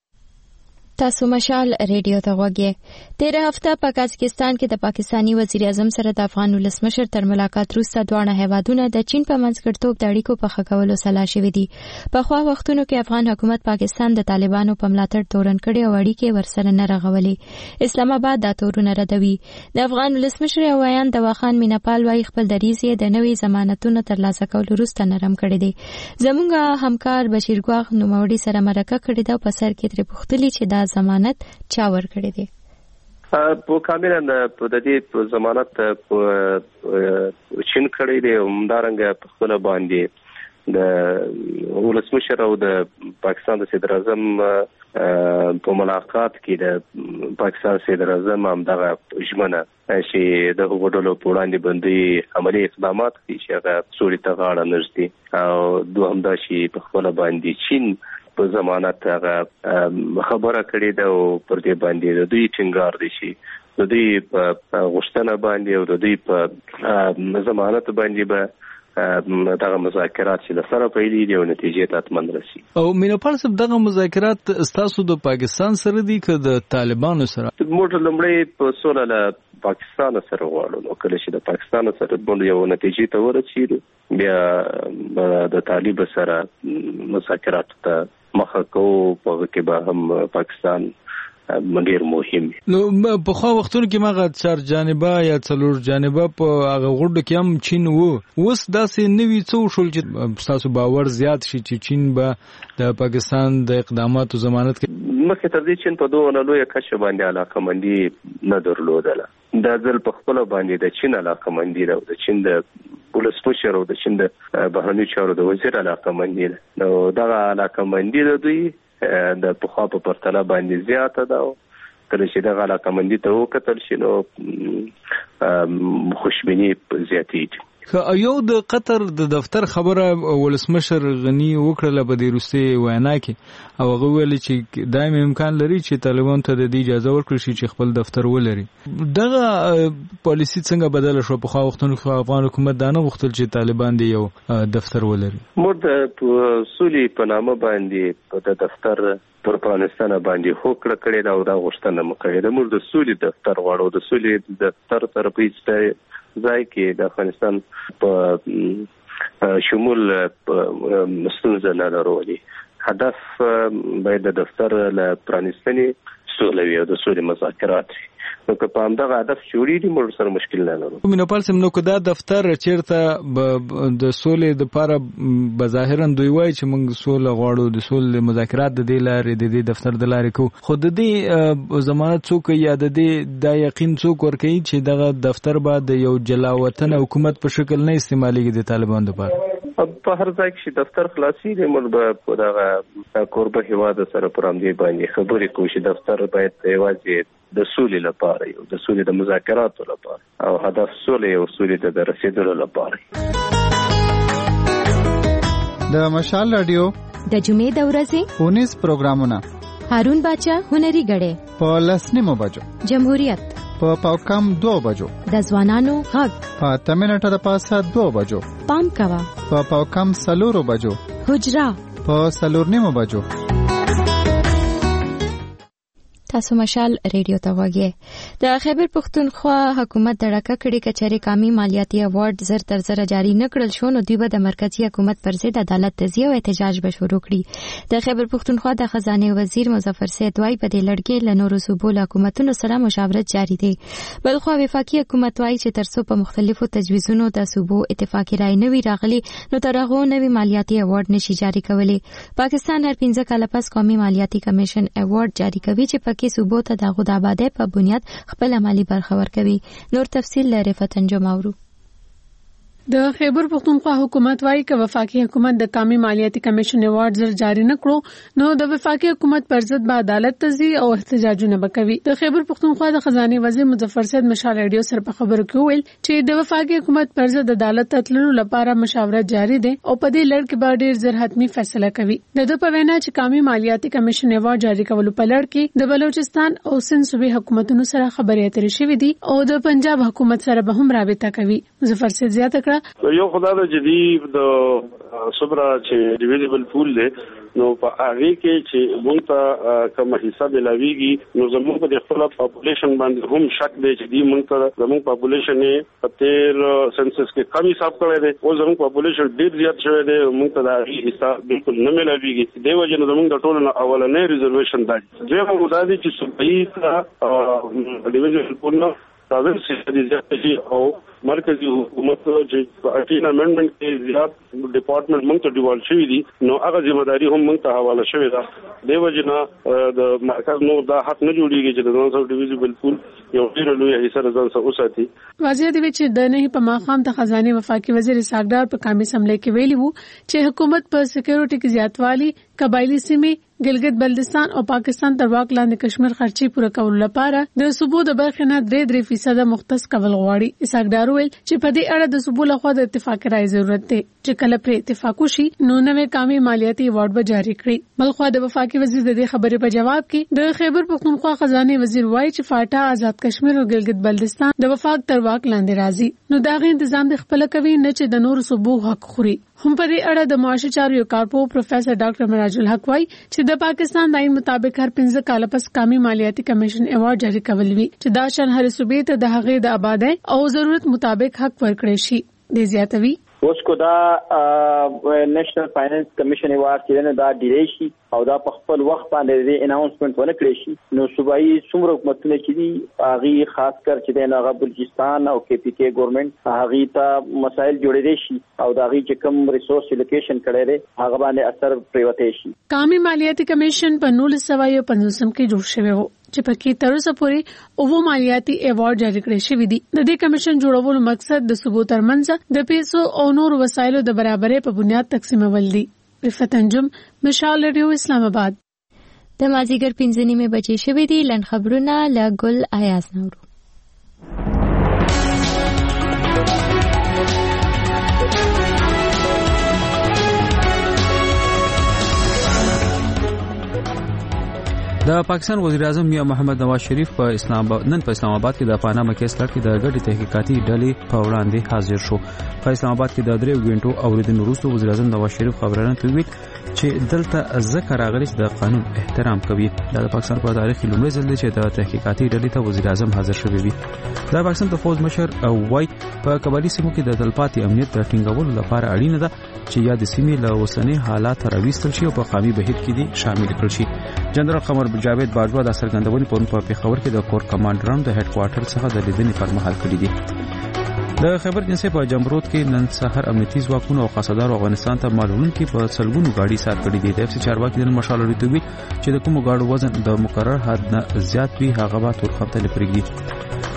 تاسو مشال ریډیو ته غوږی تیره هفته په قازقستان کې د پاکستانی وزیر اعظم سره د افغان ولسمشر تر ملاقات وروسته دواړه هیوادونه د چین په منځګړیتوب د اړیکو په ښه کولو سلا شوي دي پخوا وختونو کې افغان حکومت پاکستان د طالبانو په ملاتړ تورن کړي او اړیکې ورسره نه رغولې اسلام آباد دا تورونه ردوي د افغان ولسمشر اوایان دواخان میناپال وايي خپل دریځ یې د نوي ضمانتونو ترلاسه کولو وروسته نرم کړی دی زموږ همکار بشیر ګواغ نوموړي سره مرکه کړې ده په سر کې ترې پوښتلي چې دا ضمانت چا ورکړی دی په کاملا په د دې ضمانت په چین کړی دی همدارنګه په خپل باندې د ولسمشر او د پاکستان د صدر اعظم په ملاقات کې د پاکستان صدر اعظم هم دغه ژمنه چې د هغوی په وړاندې باندې عملي اقدامات کوي چې هغه سولې ته غاړه نږدي او دوهم دا چې په خپل باندې چین په ضمانت هغه خبره کړې ده او پر دې باندې د دوی ټینګار دي شي د دوی په غوښتنه باندې او د دوی په ضمانت باندې به دغه مذاکرات چې د سره پیلي دي او نتیجې ته اتمن رسي او مینوپال صاحب دغه مذاکرات ستاسو د پاکستان سره دي که د طالبانو سره موږ لومړی په سوله له پاکستان سره غواړو نو کله چې د پاکستان سره باندې یو نتیجې ته ورسېږو بیا د طالب سره مذاکرات ته مخه کوو په کې به هم پاکستان ډیر مهم. نو په خو وختونو کې ماغه چار جانبه یا څلور جانبه په هغه غوډه کې هم چین وو، اوس داسې نوی څو شول چې تاسو باور زیات شي چې چین به د پاکستان د اقداماتو ضمانت کوي؟ مخکې تر دې چین په دوه لویه کچه باندې علاقمندي نه درلودله. دا ځل په خپل باندې د چین علاقمندي ده، د چین د ولسمشر او د چین د بهرنیو چارو د وزیر علاقمندي ده. نو دا علاقمندي د دوی د پخوا په پرتله باندې زیاته ده. کله چې دغه علاقمندي ته وکتل شي نو خوشبیني زیاتېږي. که یو د قطر د دفتر خبره ولسمشر غنی وکړه په دې وروستي وینا کې، او هغه ویل چې دایم امکان لري چې طالبان ته د دې اجازه ورکړي شي چې خپل دفتر ولري. دغه پالیسی څنګه بدله شو؟ په خو وختونو کې افغان حکومت دا نه غوښتل چې طالبان دې یو دفتر ولري. موږ د سولې په نامه باندې د دفتر پر افغانستان باندې هوکړه کړې ده او دا غوښتنه مو کړې ده. موږ د سولې دفتر غواړو. د سولې دفتر طرفي ځای کې د افغانستان په شمول ستونزه نه لري. هدف باید د دفتر له پرانیستنې سوله وي او د سولې مذاکرات وي. نو که په همدغه هدف جوړېږي موږ سره مشکل نه لرو. مینوپال سم نو که دا دفتر چیرته د سولې دپاره بظاهرا دوی وایي چې موږ سوله غواړو، د سولې مذاکرات د دې لارې د دې دفتر د لارې کوو، خو د دې ضمانت څوک یا د دې دا یقین څوک ورکوي چې دغه دفتر به د یو جلا وطن حکومت په شکل نه استعمالېږي د طالبانو دپاره؟ په هر ځای کې دفتر خلاصي دی، موږ به په دغه کوربه هیواد سره پر همدې باندې خبرې کوو چې دفتر باید یوازې د سولې لپاره یو د سولې د مذاکراتو لپاره او هدف سولې او سولې ته د رسیدلو لپاره. د مشال رادیو د جمعې د ورځې اونیس پروګرامونه هارون باچا هنري غړې په لسنیمو بجو، جمهوریت په پاوکم دو بجو، د ځوانانو غږ په تمنټه د پاسه دو بجو، پام کوا په پاوکم سلورو بجو، حجرا په سلورنیمو بجو. تاسو مشال ریډیو ته وګورئ. د خیبر پختونخوا حکومت د ډاکا کړي کچاري کامي مالیاتي اوارد زر تر زر جاری نکړل شو، نو دوی به د مرکزی حکومت پر ضد عدالت تزیه او احتجاج به شروع کړي. د خیبر پختونخوا د خزانه وزیر مظفر سید وايي په دې لړ له نورو صوبو حکومتونو سره مشاورت جاری دی. بلخو وفاقي حکومت وايي چې ترڅو په مختلفو تجویزونو د صوبو اتفاقی رائے نه وی راغلي نو تر هغه نوې مالیاتي اوارد نشي جاری کولی. پاکستان هر پنځه کاله پس قومي مالیاتي کمیشن اوارد جاری کوي چې کې صوبو ته د غو د آبادی په بنیاد خپل عملی برخه ورکوي. نور تفصیل لري فتنجو ماورو. د خیبر پختونخوا حکومت وايي چې وفاقي حکومت د قومي مالیاتي کمیشن ایوارډ زر جاری نکړو نو د وفاقي حکومت پر ضد به عدالت تزي او احتجاجونه وکوي. د خیبر پختونخوا د خزانه وزیر مظفر سید مشال ریډیو سره په خبرو کې ویل چې د وفاقي حکومت پر ضد عدالت تللو لپاره مشاورت جاری ده او په دې لړ کې به ډېر زر حتمی فیصله کوي. د دوه په وینا چې قومي مالیاتي کمیشن ایوارډ جاری کولو په لړ کې د بلوچستان او سند صوبې حکومتونو سره خبرې اترې شوې دي او د پنجاب حکومت سره به هم رابطه کوي. مظفر سید زیاته کړه یو خدای د جدید د صبر چې ډیویژبل پول دی نو په هغه کې چې مونږ ته کوم حصہ ملاويږي نو زموږ په خپل پاپولیشن باندې هم شک دی چې دی مونږ ته زموږ پاپولیشن یې په تیر سنسس کې کمی حساب کړی دی او زموږ پاپولیشن ډیر زیات شوی دی مونږ ته دا حصہ بالکل نه ملاويږي. دی وجه نو زموږ د ټولو اولنې ریزرویشن دی دوی مو دا دي چې صوبایي ډیویژبل پول نه راځي چې زیات شي او مرکزی حکومت چې اټین امندمنت کې زیات ډپارټمنټ موږ ته ډیوال شوی دي نو هغه ځمېداري هم موږ ته حواله شوی ده. دی وجنه د مرکز نو دا حق نه جوړیږي چې د ځان سره ډیویژبل پول یو ډیر لوی حصہ ځان سره وساتي. واضح دی چې د نه په ماقام ته خزانه وفاقي وزیر ساګدار په قومي اسمبلی کې ویلي وو چې حکومت په سکیورټي کې زیاتوالی قبایلی سیمې ګلګت بلتستان او پاکستان تر واک لاندې کشمیر خرچي پوره کولو لپاره د صوبو د برخې نه درې درې فیصد مختص کول غواړي. ساګدار ویل چې په دې اړه د صوبو لخوا د اتفاق راي ضرورت دی چې کله پر اتفاق وشي نو نوې قومي مالیاتي ایوارډ به جاری کړي. بلخو د وفاقي وزیر د دې خبرې په جواب کې د خیبر پختونخوا خزانه وزیر وایي چې فاټا آزاد کشمیر او ګلګت بلتستان د وفاق تر واک لاندې راځي نو دا غي تنظیم د خپل کوي نه چې د نور صوبو حق خوري. هم په دې اړه د معاشي چارو کارپو پروفیسور ډاکټر مراج الحق وايي چې د پاکستان د آئین مطابق هر پنځه کال پس قومي مالیاتي کمیشن ایوارډ جاری کول وی چې دا شان هر صوبې ته د هغې د آبادی او ضرورت مطابق حق ورکړي شي. د زیاتوي اوس کو دا نېشنل فاینانس کمیشن ایوارډ چې نه دا ډیلی شي او دا په خپل وخت باندې د اناونسمنت ونه کړی شي نو صوبایي څومره حکومتونه چې دي هغه خاص کر چې د هغه بلوچستان او کې پی کې ګورنمنت هغه ته مسایل جوړېدي شي او دا هغه چې کوم ریسورس الوکیشن کړي دي هغه باندې اثر پریوته شي. قومي مالیاتي کمیشن په نولس سوه یو پنځوسم کې جوړ شوی و چې پکې تر اوسه پورې اوو مالیاتي ایوارډ جاری کړی شوی دی. د دې کمیشن جوړولو مقصد د صوبو ترمنځ د پیسو او نور وسایلو د برابرۍ په بنیاد تقسیمول دي. رفعت انجم، مشال ریډیو، اسلام آباد. د مازیګر پنځه نیمې بجې شوې دي. لنډ خبرونه له ګل ایاز نورو. د پاکستان وزیر اعظم میاں محمد نواز شریف په اسلام آباد نن په اسلام آباد کې د پاناما کیس لړ کې د ګډې تحقیقاتي ډلې په وړاندې حاضر شو. په اسلام آباد کې د درې غونټو اوریدنې وروسته وزیر اعظم نواز شریف خبرونه کوي چې دلته ذکر راغلی چې د قانون احترام کوي. دا د پاکستان په تاریخ کې لومړی ځل دی چې د تحقیقاتي ډلې ته وزیر اعظم حاضر شوی وي. د پاکستان د فوج مشر او وای په قبایلی سیمو کې د تلپاتې امنیت د ټینګولو لپاره اړینه ده چې یا د سیمې له اوسنۍ حالات راوستل شي او په قومي بهیر کې دي شامل کړل شي. جنرال قمر جاوید باجوا د څرګندونې په په پیښور کې د کور کمانډرانو د هډ کوارټر څخه د لیدنې پر مهال کړی دي. د خیبر جنسي په جمرود کې نن سحر امنیتي ځواکونو او قصدارو افغانستان ته معلومون کې په سلګونو گاډي سار کړي دي. د اف سی چارواکي د مشال لري چې د کومو گاډو وزن د مقرر حد نه زیات وي هغه به تور خط لپاره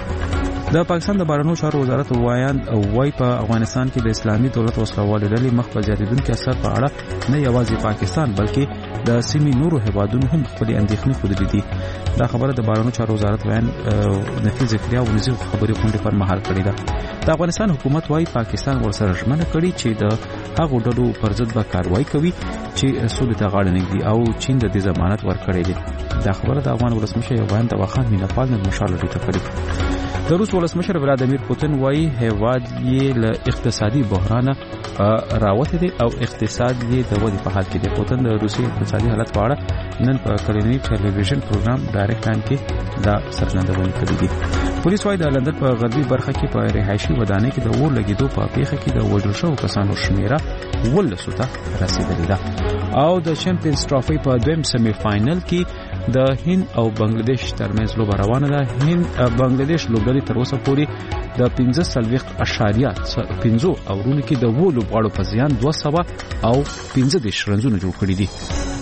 د پاکستان د بهرنیو چارو وزارت وایان وای په افغانستان کې د اسلامي دولت وسلوالې ډلې مخ په زیاتیدونکو اثر په اړه نه یوازې پاکستان بلکې د سیمې نورو هیوادونو هم خپل اندېښنې خوده دي. دا خبره د بهرنیو چارو وزارت وایان نفیس ذکریا ونیزي خبرې غونډې پر مهال کړې ده. د افغانستان حکومت وای پاکستان ورسره ژمنه کړې چې د هغو ډلو پر ضد به کاروایی کوي چې سولې ته غاړه نږدي او چین د دې ضمانت ورکړی دی. دا خبره د افغان ولسمشر وایان د واخان مینپال نن مشال لري کړې. د روس ولسمشر ولادیمیر پوتین وایي هیواد یې له اقتصادي بحران راوته دي او اقتصاد یې د ودې په حال کې دی. پوتین د روسي اقتصادي حالت په اړه نن په کلینی ټلویزیون پروګرام ډایرکټ لاین کې دا څرګندونه کړې دي. پولیس وايي د لندن په غربي برخه کې په رهایشي ودانۍ کې د اور لګیدو په پیښه کې د وژل شوو کسانو شمیره ولسو ته رسیدلې ده. او د چمپیونز ټرافي په دویم سیمی فائنل کې د هند او بنگلاديش ترمنځ لوبه روانه ده. هند بنگلاديش لوبډلې تر اوسه پورې د پنځه سلويخت اشاریه پنځو اورونو کې د وولو غاړو په زیان دوه سوه او پنځه دیش رنزونه جوړ کړي دي.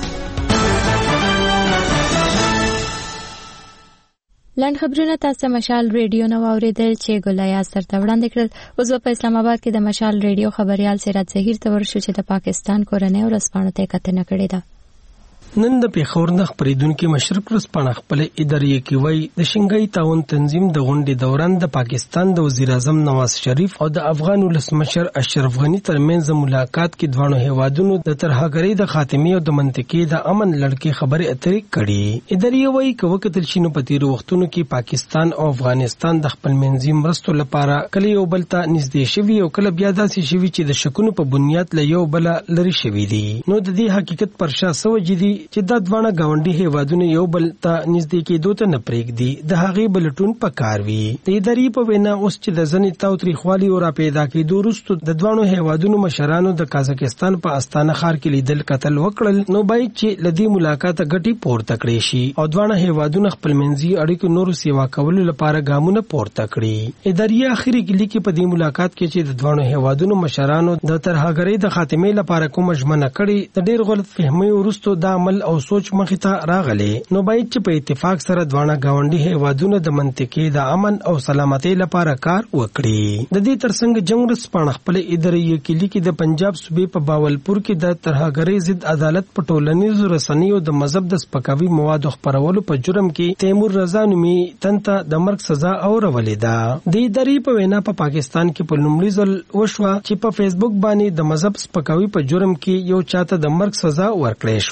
لنډ خبرونه تاسو مشال ریډیو نو اوریدل چې ګولیا سره وړاندې کړل. اوس په اسلام آباد کې د مشال ریډیو خبريال سراج ظهیر ته ورشو چې د پاکستان کورنۍ او رسپانو ته کتنه کړې ده. نن د پیښور نه خبرېدونکو مشرق رسپانه خپل ادارې کې وای د شنګای تعاون تنظیم د غونډې دوران د پاکستان د وزیر اعظم نواز شریف او د افغان ولسمشر اشرف غنی ترمنځ ملاقات کې دوه هیوادونو د ترهګری د خاتمه او د منطقې د امن لړکې خبرې اترې کړي. ادارې وای کوه کتل شینو په تیر وختونو کې پاکستان او افغانستان د خپل منځي مرستو لپاره کله یو بل ته نږدې شوي او کله بیا داسې شوي چې د شکونو په بنیاد له یو بل لري شوي دي. نو د دې حقیقت پر شا سوجي دي چې د دوه غونډي هیوادونو یو بل ته نږدې کېدو ته نه پرېږدي د هغې بلټون پکار وي. د ادارې په وینا اوس چې د ځنې تاوتریخوالي او را پیدا کېدو وروسته د دوه هیوادونو مشرانو د قازقستان په استانه ښار کې لیدل کتل وکړل نو باید چې لدی ملاقات غټي پورته کړي شي او دوه هیوادونو خپل منځي اړیکو نورو سیوا کولو لپاره ګامونه پورته کړي. ادارې اخري کې لیکي په دې ملاقات کې چې د دوه هیوادونو مشرانو د ترهګرۍ د خاتمه لپاره کوم ژمنه کړي د ډېر غلط فهمي وروسته د عمل او سوچ مخې ته راغلي. نو باید چې په اتفاق سره دوه گاونډي هیوادونو د منطقې د امن او سلامتۍ لپاره کار وکړي. د دې ترڅنګ جنگ رسپانه خپل ادارې کې لیکي د پنجاب صوبې په باولپور کې د ترهګرۍ ضد عدالت په ټولنیزو رسنیو د مذهب د سپکاوي موادو خپرولو په جرم کې تیمور رضا نومي تنته د مرګ سزا اورولې ده. د ادارې په وینا په پاکستان کې په لومړي ځل وشوه چې په فیسبوک باندې د مذهب سپکاوي په جرم کې یو چاته د مرګ سزا ورکړې شو.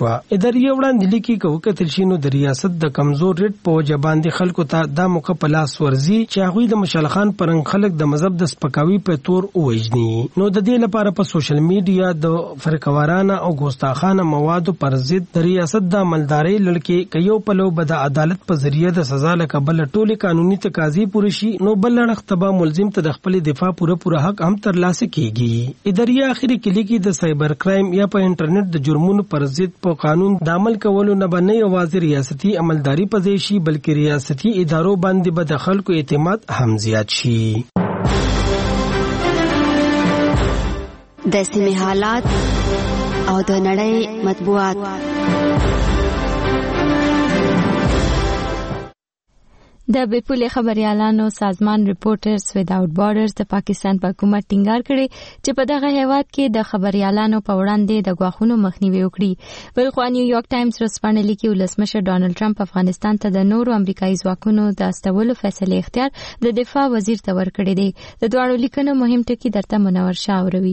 ادارې وړاندې لیکي کوي کتل شینو د ریاست د کمزور ریټ په وجه باندې خلکو ته د موقع په لاس ورزي چې هغه د مشال خان پرنګ خلک د مذهب د سپکاوي په تور ووجني. نو د دې لپاره په سوشل میډیا د فرقوارانه او ګستاخانه موادو پر ضد د ریاست د عملداري لړکې کيو په لو بد عدالت په ذریعہ د سزا لقبل ټولي قانوني تقاضي پوره شي نو بل لړختبه ملزم ته د خپل دفاع پوره پوره حق هم ترلاسه کیږي. اداري اخري کې لیکي د سایبر کرایم یا په انټرنیټ د جرمونو پر ضد په قانون د عمل کولو نه باندې یوازې ریاستي عملداري پځې شي بلکې ریاستي ادارو باندې به د خلکو اعتماد هم زیات شي. د سیمې حالات او د نړۍ مطبوعات. د بېپولې خبريالانو سازمان ریپورټرز ویداوټ بارډرز د پاکستان په حکومت ټینګار کړي چې په دغه هیواد کې د خبريالانو په وړاندې د غواخونو مخنیوي وکړي. بلخو نیویارک ټایمز رسپانه لیکي ولسمشر ډانلډ ټرمپ افغانستان ته د نورو امریکایي ځواکونو د استولو فیصله اختیار د دفاع وزیر ته ورکړی دی. د دواړو لیکنو مهم ټکي درته منور شاوروي.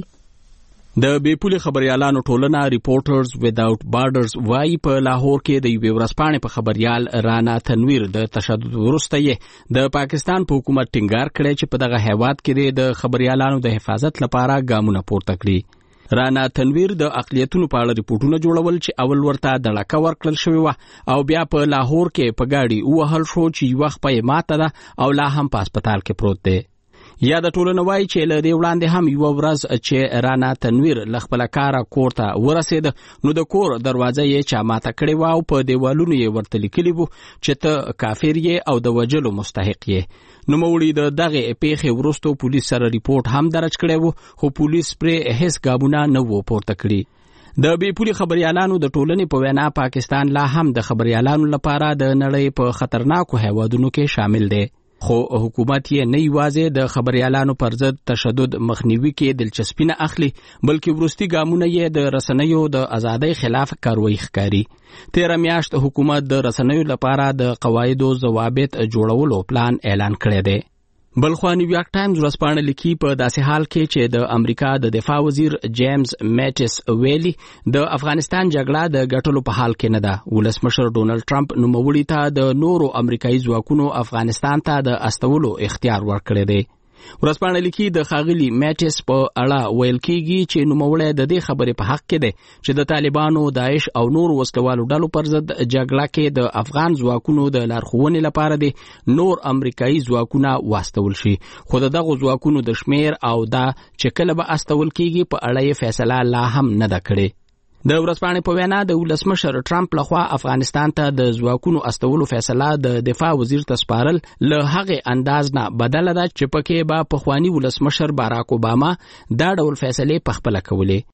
د بېپولې خبريالانو ټولنه ریپورټرز ویداوټ بارډرز وايي په لاهور کې د یوې ورځپاڼې په خبريال رانا تنویر د تشدد وروسته یې د پاکستان په حکومت ټینګار کړی چې په دغه هیواد کې د خبريالانو د حفاظت لپاره ګامونه پورته کړي. رانا تنویر د اقلیتونو په اړه ریپورتونه جوړول چې اول ورته دړکه ورکړل شوې و او بیا په لاهور کې په گاډي وهل شو چې یو وخت په ماته ده او لا هم په هسپتال کې پروت دی. یا د ټولنې وایي چې له دې وړاندې هم یو ورځ چې رانا تنویر له خپل کاره کور ته ورسېد نو د کور دروازه یې چا ماته کړې وه او په دیوالونو یې ورته لیکلي وو چې ته کافر یې او د وژلو مستحق یې. نوموړي د دغې پیښې وروسته پولیس سره ریپورټ هم درج کړی وو خو پولیس پرې هیڅ ګامونه نه وو پورته کړي. د بېپولې خبريالانو د ټولنې په وینا پاکستان لا هم د خبريالانو لپاره د نړۍ په خطرناکو هیوادونو کې شامل دی. خو حکومت یې نه یوازې د خبريالانو پر ضد تشدد مخنیوي کې دلچسپي نه اخلي بلکې وروستي ګامونه یې د رسنیو د ازادۍ خلاف کاروي ښکاري. تیره میاشت حکومت د رسنیو لپاره د قواعدو ضوابط جوړولو پلان اعلان کړی دی. بلخو نیویارک ټایمز ورځپاڼه لیکي په داسې حال کې چې د امریکا د دفاع وزیر جیمز میټس ویلي د افغانستان جګړه د ګټلو په حال کې نه ده. ولسمشر ډونلډ ټرمپ نوموړي ته د نورو امریکایي ځواکونو افغانستان ته د استولو اختیار ورکړی دی. ورځپاڼه لیکي د ښاغلي میټس په اړه ویل کیږي چې نوموړی د دې خبرې په حق کې دی چې د طالبانو داعش او نور وسلوالو ډلو پر ضد جګړه کې د افغان ځواکونو د لارښوونې لپاره د نور امریکایي ځواکونه واستول شي خو د دغو ځواکونو د شمیر او دا چې کله به استول کیږي په اړه یې فیصله لا هم نه ده کړې. د ورځپاڼې په وینا د ولسمشر ټرمپ لخوا افغانستان ته د ځواکونو استولو فیصله د دفاع وزیر ته سپارل له هغې انداز نه بدله ده چې پکې به پخواني ولسمشر باراک اوباما دا ډول فیصلې پخپله کولې.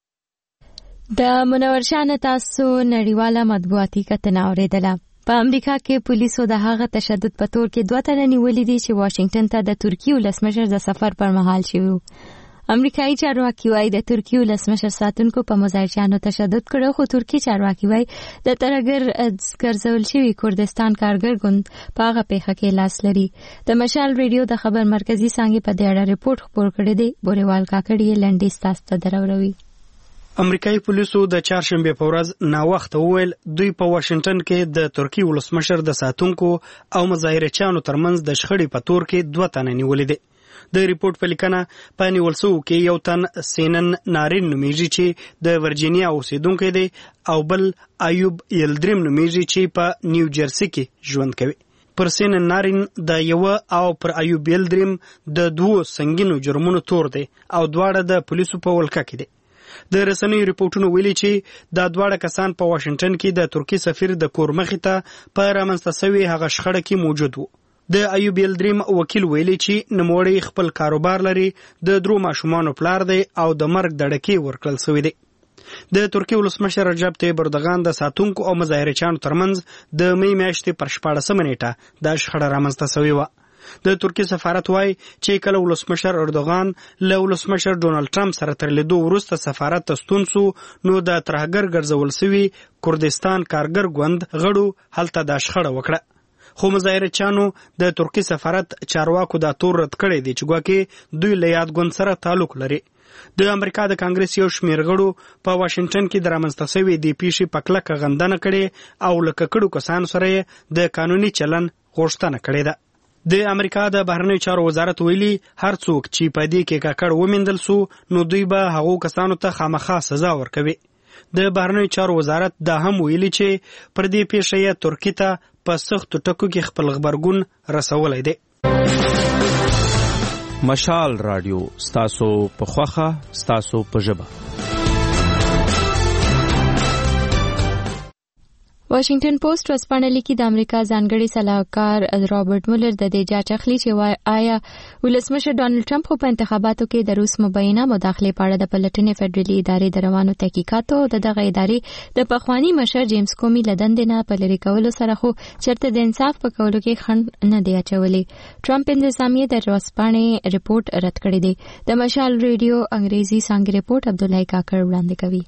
د منور شاه تاسو نړیواله مطبوعاتي کتنه اوریدله. په امریکا کې پولیسو د هغه تشدد په تور کې دوه تنه نیولي دي چې واشنگټن ته د ترکیې ولسمشر د سفر پر مهال شوي. امریکایي چارواکي وايي د ترکیې ولسمشر ساتونکو په مظاهرچیانو تشدد کړو خو ترکیې چارواکي وايي د ترګر ګرځول شوی کردستان کارګر ګوند په هغه پیښه کې لاس لري. د مشال ریډیو د خبر مرکزی څنګه په دې اړه ریپورت خپور کړی دی. بوريوال کاکړی لنډیز تاسو ته دروروي. امریکایي پولیسو د چهارشنبه په ورځ ناوخته وویل دوی په واشنگټن کې د ترکیې ولسمشر د ساتونکو او مظاهرچیانو ترمنځ د شخړې په تور کې دوه تنه نیولې دي. د ریپورت په لیکنه په نیول شو کې یو تن سینن نارین نومیږي چې د ورجینیا اوسیدونکی دی او بل ایوب یلدریم نومیږي چې په نیو جرسي کې ژوند کوي. پر سینن نارین د یو او پر ایوب یلدریم د دوه سنگینو جرمونو تور دی او دواړه د پولیسو په ولکه کې دي. د رسنیو ریپورتونو ویلي چې دا دواړه کسان په واشنگټن کې د ترکیې سفیر د کور مخې ته په رامنځته شوې هغه شخړه کې موجود وو. د ایوب یلدریم وکیل ویلي چې نوموړی خپل کاروبار لري د درو ماشومانو پلار دی او د مرګ دړکې ورکړل شوی دی. د ترکیې ولسمشر رجب طیب اردوغان د ساتونکو او مظاهرچیانو ترمنځ د می میاشتې پر شپاړسمه نیټه دا شخړه رامنځته شوې وه. د ترکیې سفارت وایي چې کله ولسمشر اردوغان له ولسمشر ډونلډ ټرمپ سره تر لیدو وروسته سفارت ته ستون سو نو د ترهګر ګرځول شوي کردستان کارګر ګوند غړو هلته دا شخړه وکړه. خو مظاهرچیانو د ترکیې سفارت چارواکو دا تور رد کړی دی چې ګواکې دوی له یاد ګوند سره تعلق لري. د امریکا د کانګرس یو شمېر غړو په واشنگټن کې د رامنځته شوې د پیښې په کلکه غندنه کړې او له ککړو کسانو سره د قانوني چلن غوښتنه کړې ده. د امریکا د بهرنیو چارو وزارت ویلي هر څوک چې په دې کې ککړ ومندل سو نو دوی به هغو کسانو ته خامخا سزا ورکوي. د بهرنیو چارو وزارت دا هم ویلي چې پر دې پیښه یې ترکیې ته په سختو ټکو کې خپل غبرګون رسولی دی. مشال رادیو ستاسو په خوخه ستاسو په ژبه. واشنگټن پوسټ ورځپاڼه لیکي د امریکا ځانګړي سلاکار رابرټ مولر د دې جاج اخلي چې آیا ولسمشر ډانلډ ټرمپ په انتخاباتو کې د روس مبینه مداخله په اړه د پلټنې فدرالي ادارې د روانو تحقیقاتو د دغه ادارې د پخوانی مشر جیمز کومي لدندنه په لری کولو سره خو چرته د انصاف په کولو کې خنډ نه دی اچولي. ټرمپ انتظامیه د ورځپاڼې ریپورت رد کړی دی. د مشال ریډیو انګریزي څنګه ریپورت عبدالله کاکر وړاندې کوي.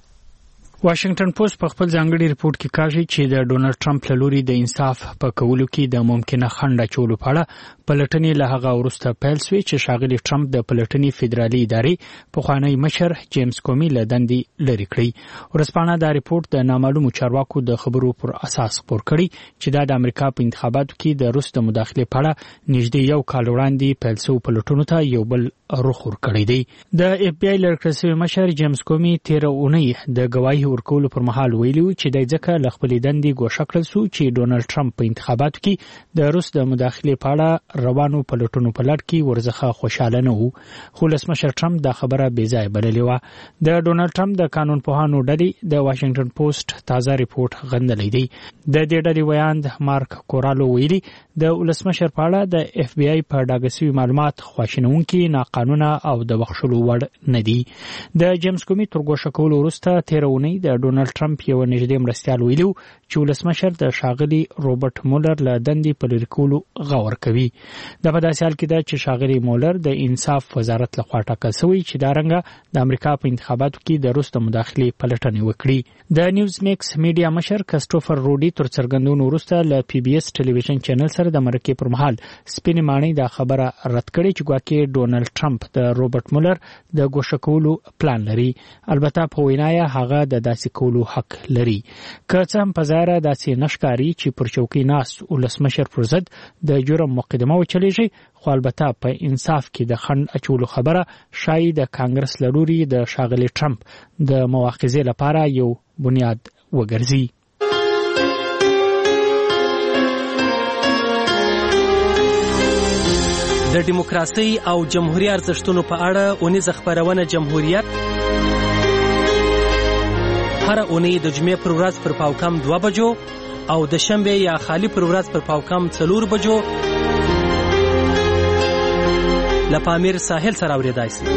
واشنگټن پوسټ په خپل ځانګړي ریپورت کې کاږي چې د ډونلډ ټرمپ له لوري د انصاف په کولو کې د ممکنه خنډ اچولو په اړه پلټنې له هغه وروسته پیل شوې چې ښاغلي ټرمپ د پلټنې فدرالي ادارې پخوانی مشر جیمز کومي له دندې لرې کړی. ورځپاڼه دا ریپورت د نامعلومو چارواکو د خبرو پر اساس خپور کړی چې دا د امریکا په انتخاباتو کې د روس د مداخلې په اړه نږدې یو کال وړاندې پیل شوو پلټنو ته یو بل رخ ورکړی دی. د اف بی آی لړکړل شوی مشر جیمز کومي تیره اونۍ د ګواهي ورکولو پر مهال ویلي و چې د ځکه له خپلې دندې ګوښه کړل شو چې ډونلډ ټرمپ په انتخاباتو کې د روس د مداخلې په اړه روانو پلټنو په لړ کې ورڅخه خوشاله نه وو. خو ولسمشر ټرمپ دا خبره بې ځایه بللې وه. د ډونلډ ټرمپ د قانون پوهانو ډلې د واشنگټن پوسټ تازه ریپورت غندلی دی. د دې ډلې ویاند مارک کورالو ویلي د ولسمشر په اړه د اف بی آی په ډاګه شوي معلومات خواشینونکي، ناقانونه او د بخښلو وړ نه دي. د جیمز کومي تر ګوښه کولو وروسته تېره اونۍ د ډونلډ ټرمپ یو نږدې مرستیال ویلي و چې ولسمشر د ښاغلي روبرټ مولر له دندې په لرې کولو غور کوي. دا په داسې حال کې ده چې ښاغلي مولر د انصاف وزارت لخوا ټاکل شوی چې دارنګه د امریکا په انتخاباتو کې د روس د مداخلې پلټنې وکړي. د نیوز میکس میډیا مشر کسټوفر روډي تر څرګندونو وروسته له پی بي اس ټلویزیون چینل سره د مرکې پر مهال سپینې ماڼۍ دا خبره رد کړې چې ګواکې ډونلډ ټرمپ د روبرټ مولر د ګوښه کولو پلان لري. البته په وینا یې هغه د داسې کولو حق لري. که څه هم په ظاهره داسې نه ښکاري چې پر چوکۍ ناست ولسمشر پر ضد د جرم مقدمه وچلېږي، خو البته په انصاف کې د خنډ اچولو خبره ښایي د کانګرس له لوري د ښاغلي ټرمپ د مواخذې لپاره یو بنیاد وګرځي. د دیموکراسي او جمهوریت ارزښتونو په اړه اونیزه خبرونه جمهوریت هر اونۍ د جمعې پر ورځ پر پاوکم دوه بجو او د شنبه یا خالی پر ورځ پر پاوکم څلور بجو له پامیر ساحل سره اورېدای شي.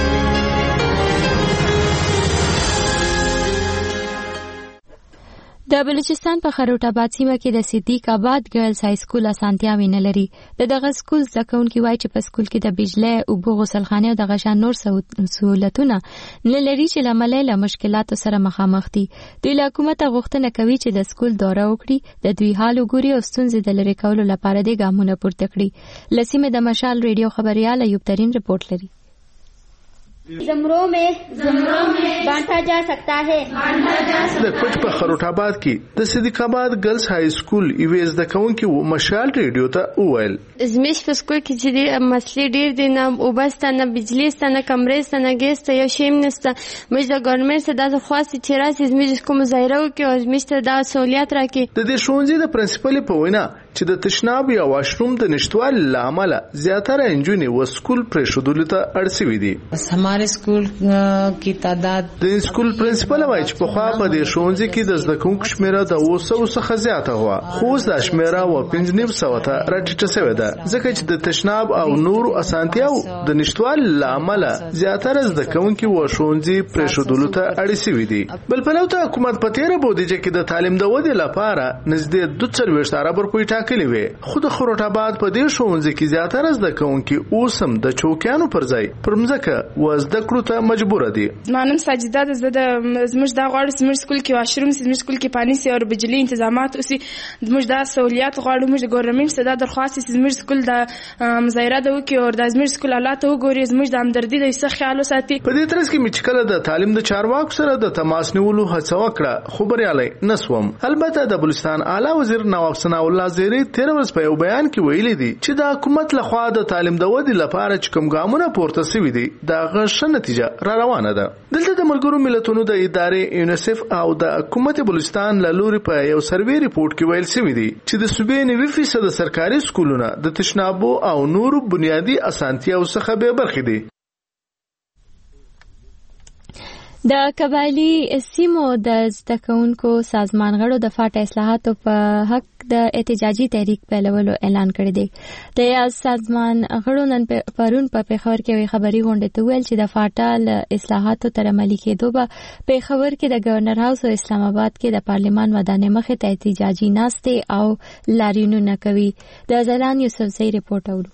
د بلوچستان په خروټ آباد سیمه کې د صدیق آباد ګرلز های سکول اسانتیاوې نه لري. د دغه سکول زده کوونکي وایي چې په سکول کې د بجلی، اوبو، غسلخانې او دغه شان نور سهولتونه نه لري چې له امله له مشکلاتو سره مخامخ دي. دوی له حکومته غوښتنه کوي چې د سکول دوره وکړي، د دوی حال وګوري او ستونزې د لرې کولو لپاره د ګامونه پورته کړي. له سیمې د مشال ریډیو خبریال ایوب ترین رپورټ لري. زمرو में زمرو में बांटा जा सकता है د کوټ په خروټ آباد کې د صدیق آباد ګرلز های سکول ایویز د کونکي مشال ریډیو ته وویل زمش په سکول کې چې د مسلې ډیر دي، نه اوبسته، نه بجلی سته، نه کمرې سته، نه ګیس ته، یو شی نشته. موږ د ګورنمنت څخه د خواستي چې راسي زموږ کوم مظاهره وکړي او زموږ ته دا سہولیت راکړي. د دې ښوونځي د پرنسپل په وینا چې د تشناب یا واشروم د نشټوالي لامل زیاتره انجونې و سکول پرېښودلو ته اړ شوي دي. हमारे स्कूल की तादाद د سکول پرنسپل وایي چې په خوا په دې ښوونځي کې د زده کوونکو شمیره د اوه سوو څخه زیاته وه، خو اوس دا شمیره و پنځه نیم سوه ته راټیټه شوې ده، ځکه چې د تشناب او نورو اسانتیاو د نشټوالي له امله زیاتره زده کوونکي و ښوونځي پرېښودلو ته اړ شوي دي. بل پلو ته حکومت په تېره بودیجه کې د تعلیم د ودې لپاره نږدې دوه څلوېښت اربه روپۍ ټاکلې وې، خو د خروټ آباد په دې ښوونځي کې زیاتره زده کوونکي اوس هم د چوکیانو پر ځای پر مځکه و زده کړو ته مجبور دي. مانم ساجده د زده زموږ د غواړو زموږ سکول کې واشروم سي زموږ سکول کې پانی سي او بجلی تنظیمات اوسي زموږ د سہولیات غواړو موږ د ګورنمنت څخه د درخواست سي زموږ سکول د مظاهره د وکي او د زموږ سکول حالات وګوري زموږ د همدردي د څه خیال وساتي. په دې ترڅ کې مچکله د تعلیم د چارواکو سره د تماس نیولو هڅه وکړه خو بریالي نسوم. البته د بلوچستان اعلی وزیر نواب ثنا الله زیری تیر ورځ په یو بیان کې ویلي دي چې د حکومت لخوا د تعلیم د ودې لپاره چې کوم ګامونه پورته شوي دي دا غوښه نتیجه را روانه ده. دلته د ملګرو ملتونو د ادارې یونیسف او د حکومت بلوچستان له لوري په یو سروې ریپورت کې ویل شوی دی چې د صوبې نوي فیصد سرکاري سکولونه د تشنابو او نورو بنیادی اسانتیاو څخه به برخې دي. د قبایلی سیمو د زده کوونکو سازمان غړو د فاټا اصلاحاتو په حق د احتجاجي تحریک پیلولو اعلان کړی دی. د یاد سازمان غړو نن پرون په پیښور کې خبري غونډه ته ویل چې د فاټا له اصلاحاتو تر عملي کېدو به پیښور کې د گورنر هاوس او اسلام آباد کې د پارلمان ودانې مخې ته احتجاجي ناستې او لاریونونه کوي. د زلان یوسفزئی رپورټ اورو.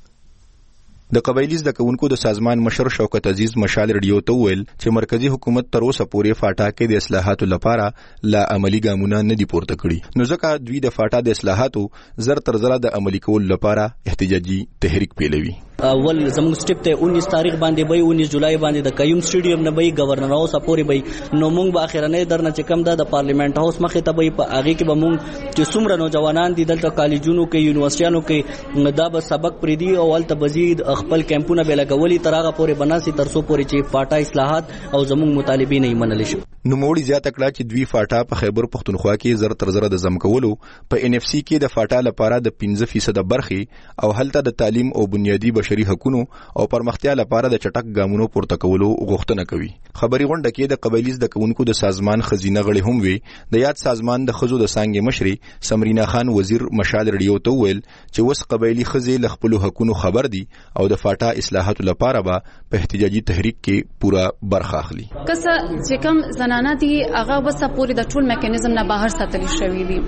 د قبایلی زده کوونکو د سازمان مشر شوکت عزیز مشال ریډیو ته ویل چې مرکزی حکومت تر اوسه پورې فاټا کې د اصلاحاتو لپاره لا عملی ګامونه نه دي پورته کړي، نو ځکه دوی د فاټا د اصلاحاتو زر تر زره د عملی کولو لپاره احتجاجي تحریک پیلوي. اول زموږ سټیپ ته انیس تاریخ باندې به انیس جولای باندې د قیوم سټیډیم نه به گورنر هاوس پورې به نو موږ به اخرنه درنه چې کم ده د پارلیمنت هاوس مخې ته به په هغه کې به موږ چې څومره نوجوانان دي دلته کالجونو کې یونیورسيټانو کې دا به سبق پریدي او ولته بزید خپل کیمپونه به لګولي تر هغه پورې بناسي ترسو پورې چې فاټا اصلاحات او زموږ مطالبه نه منل شي. نو موړي زیاته کړه چې دوی فاټا په خیبر پختونخوا کې زر تر زره د زم کولو په ان اف سي کې د فاټا لپاره د پنځه فیصد برخې او هلته د تعلیم او بنیادی بشري حقوقو او پرمختیا لپاره د چټک ګامونو پورته کولو غوښتنه کوي. خبري غونډه کې د قبایلی زده کوونکو د سازمان خزینه غړي هم وي. د یاد سازمان د خزو د څنګه مشري سمرینا خان وزیر مشال ریډیو ته ویل چې وس قبایلی خزې له خپل حقوقو خبر دي او د فاټا اصلاحاتو لپاره به په احتجاجي تحریک کې پورا برخه اخلي. کسه چې کوم زنانه دي هغه وسه پوری د ټول میکانیزم نه بهر ساتل شوی دي.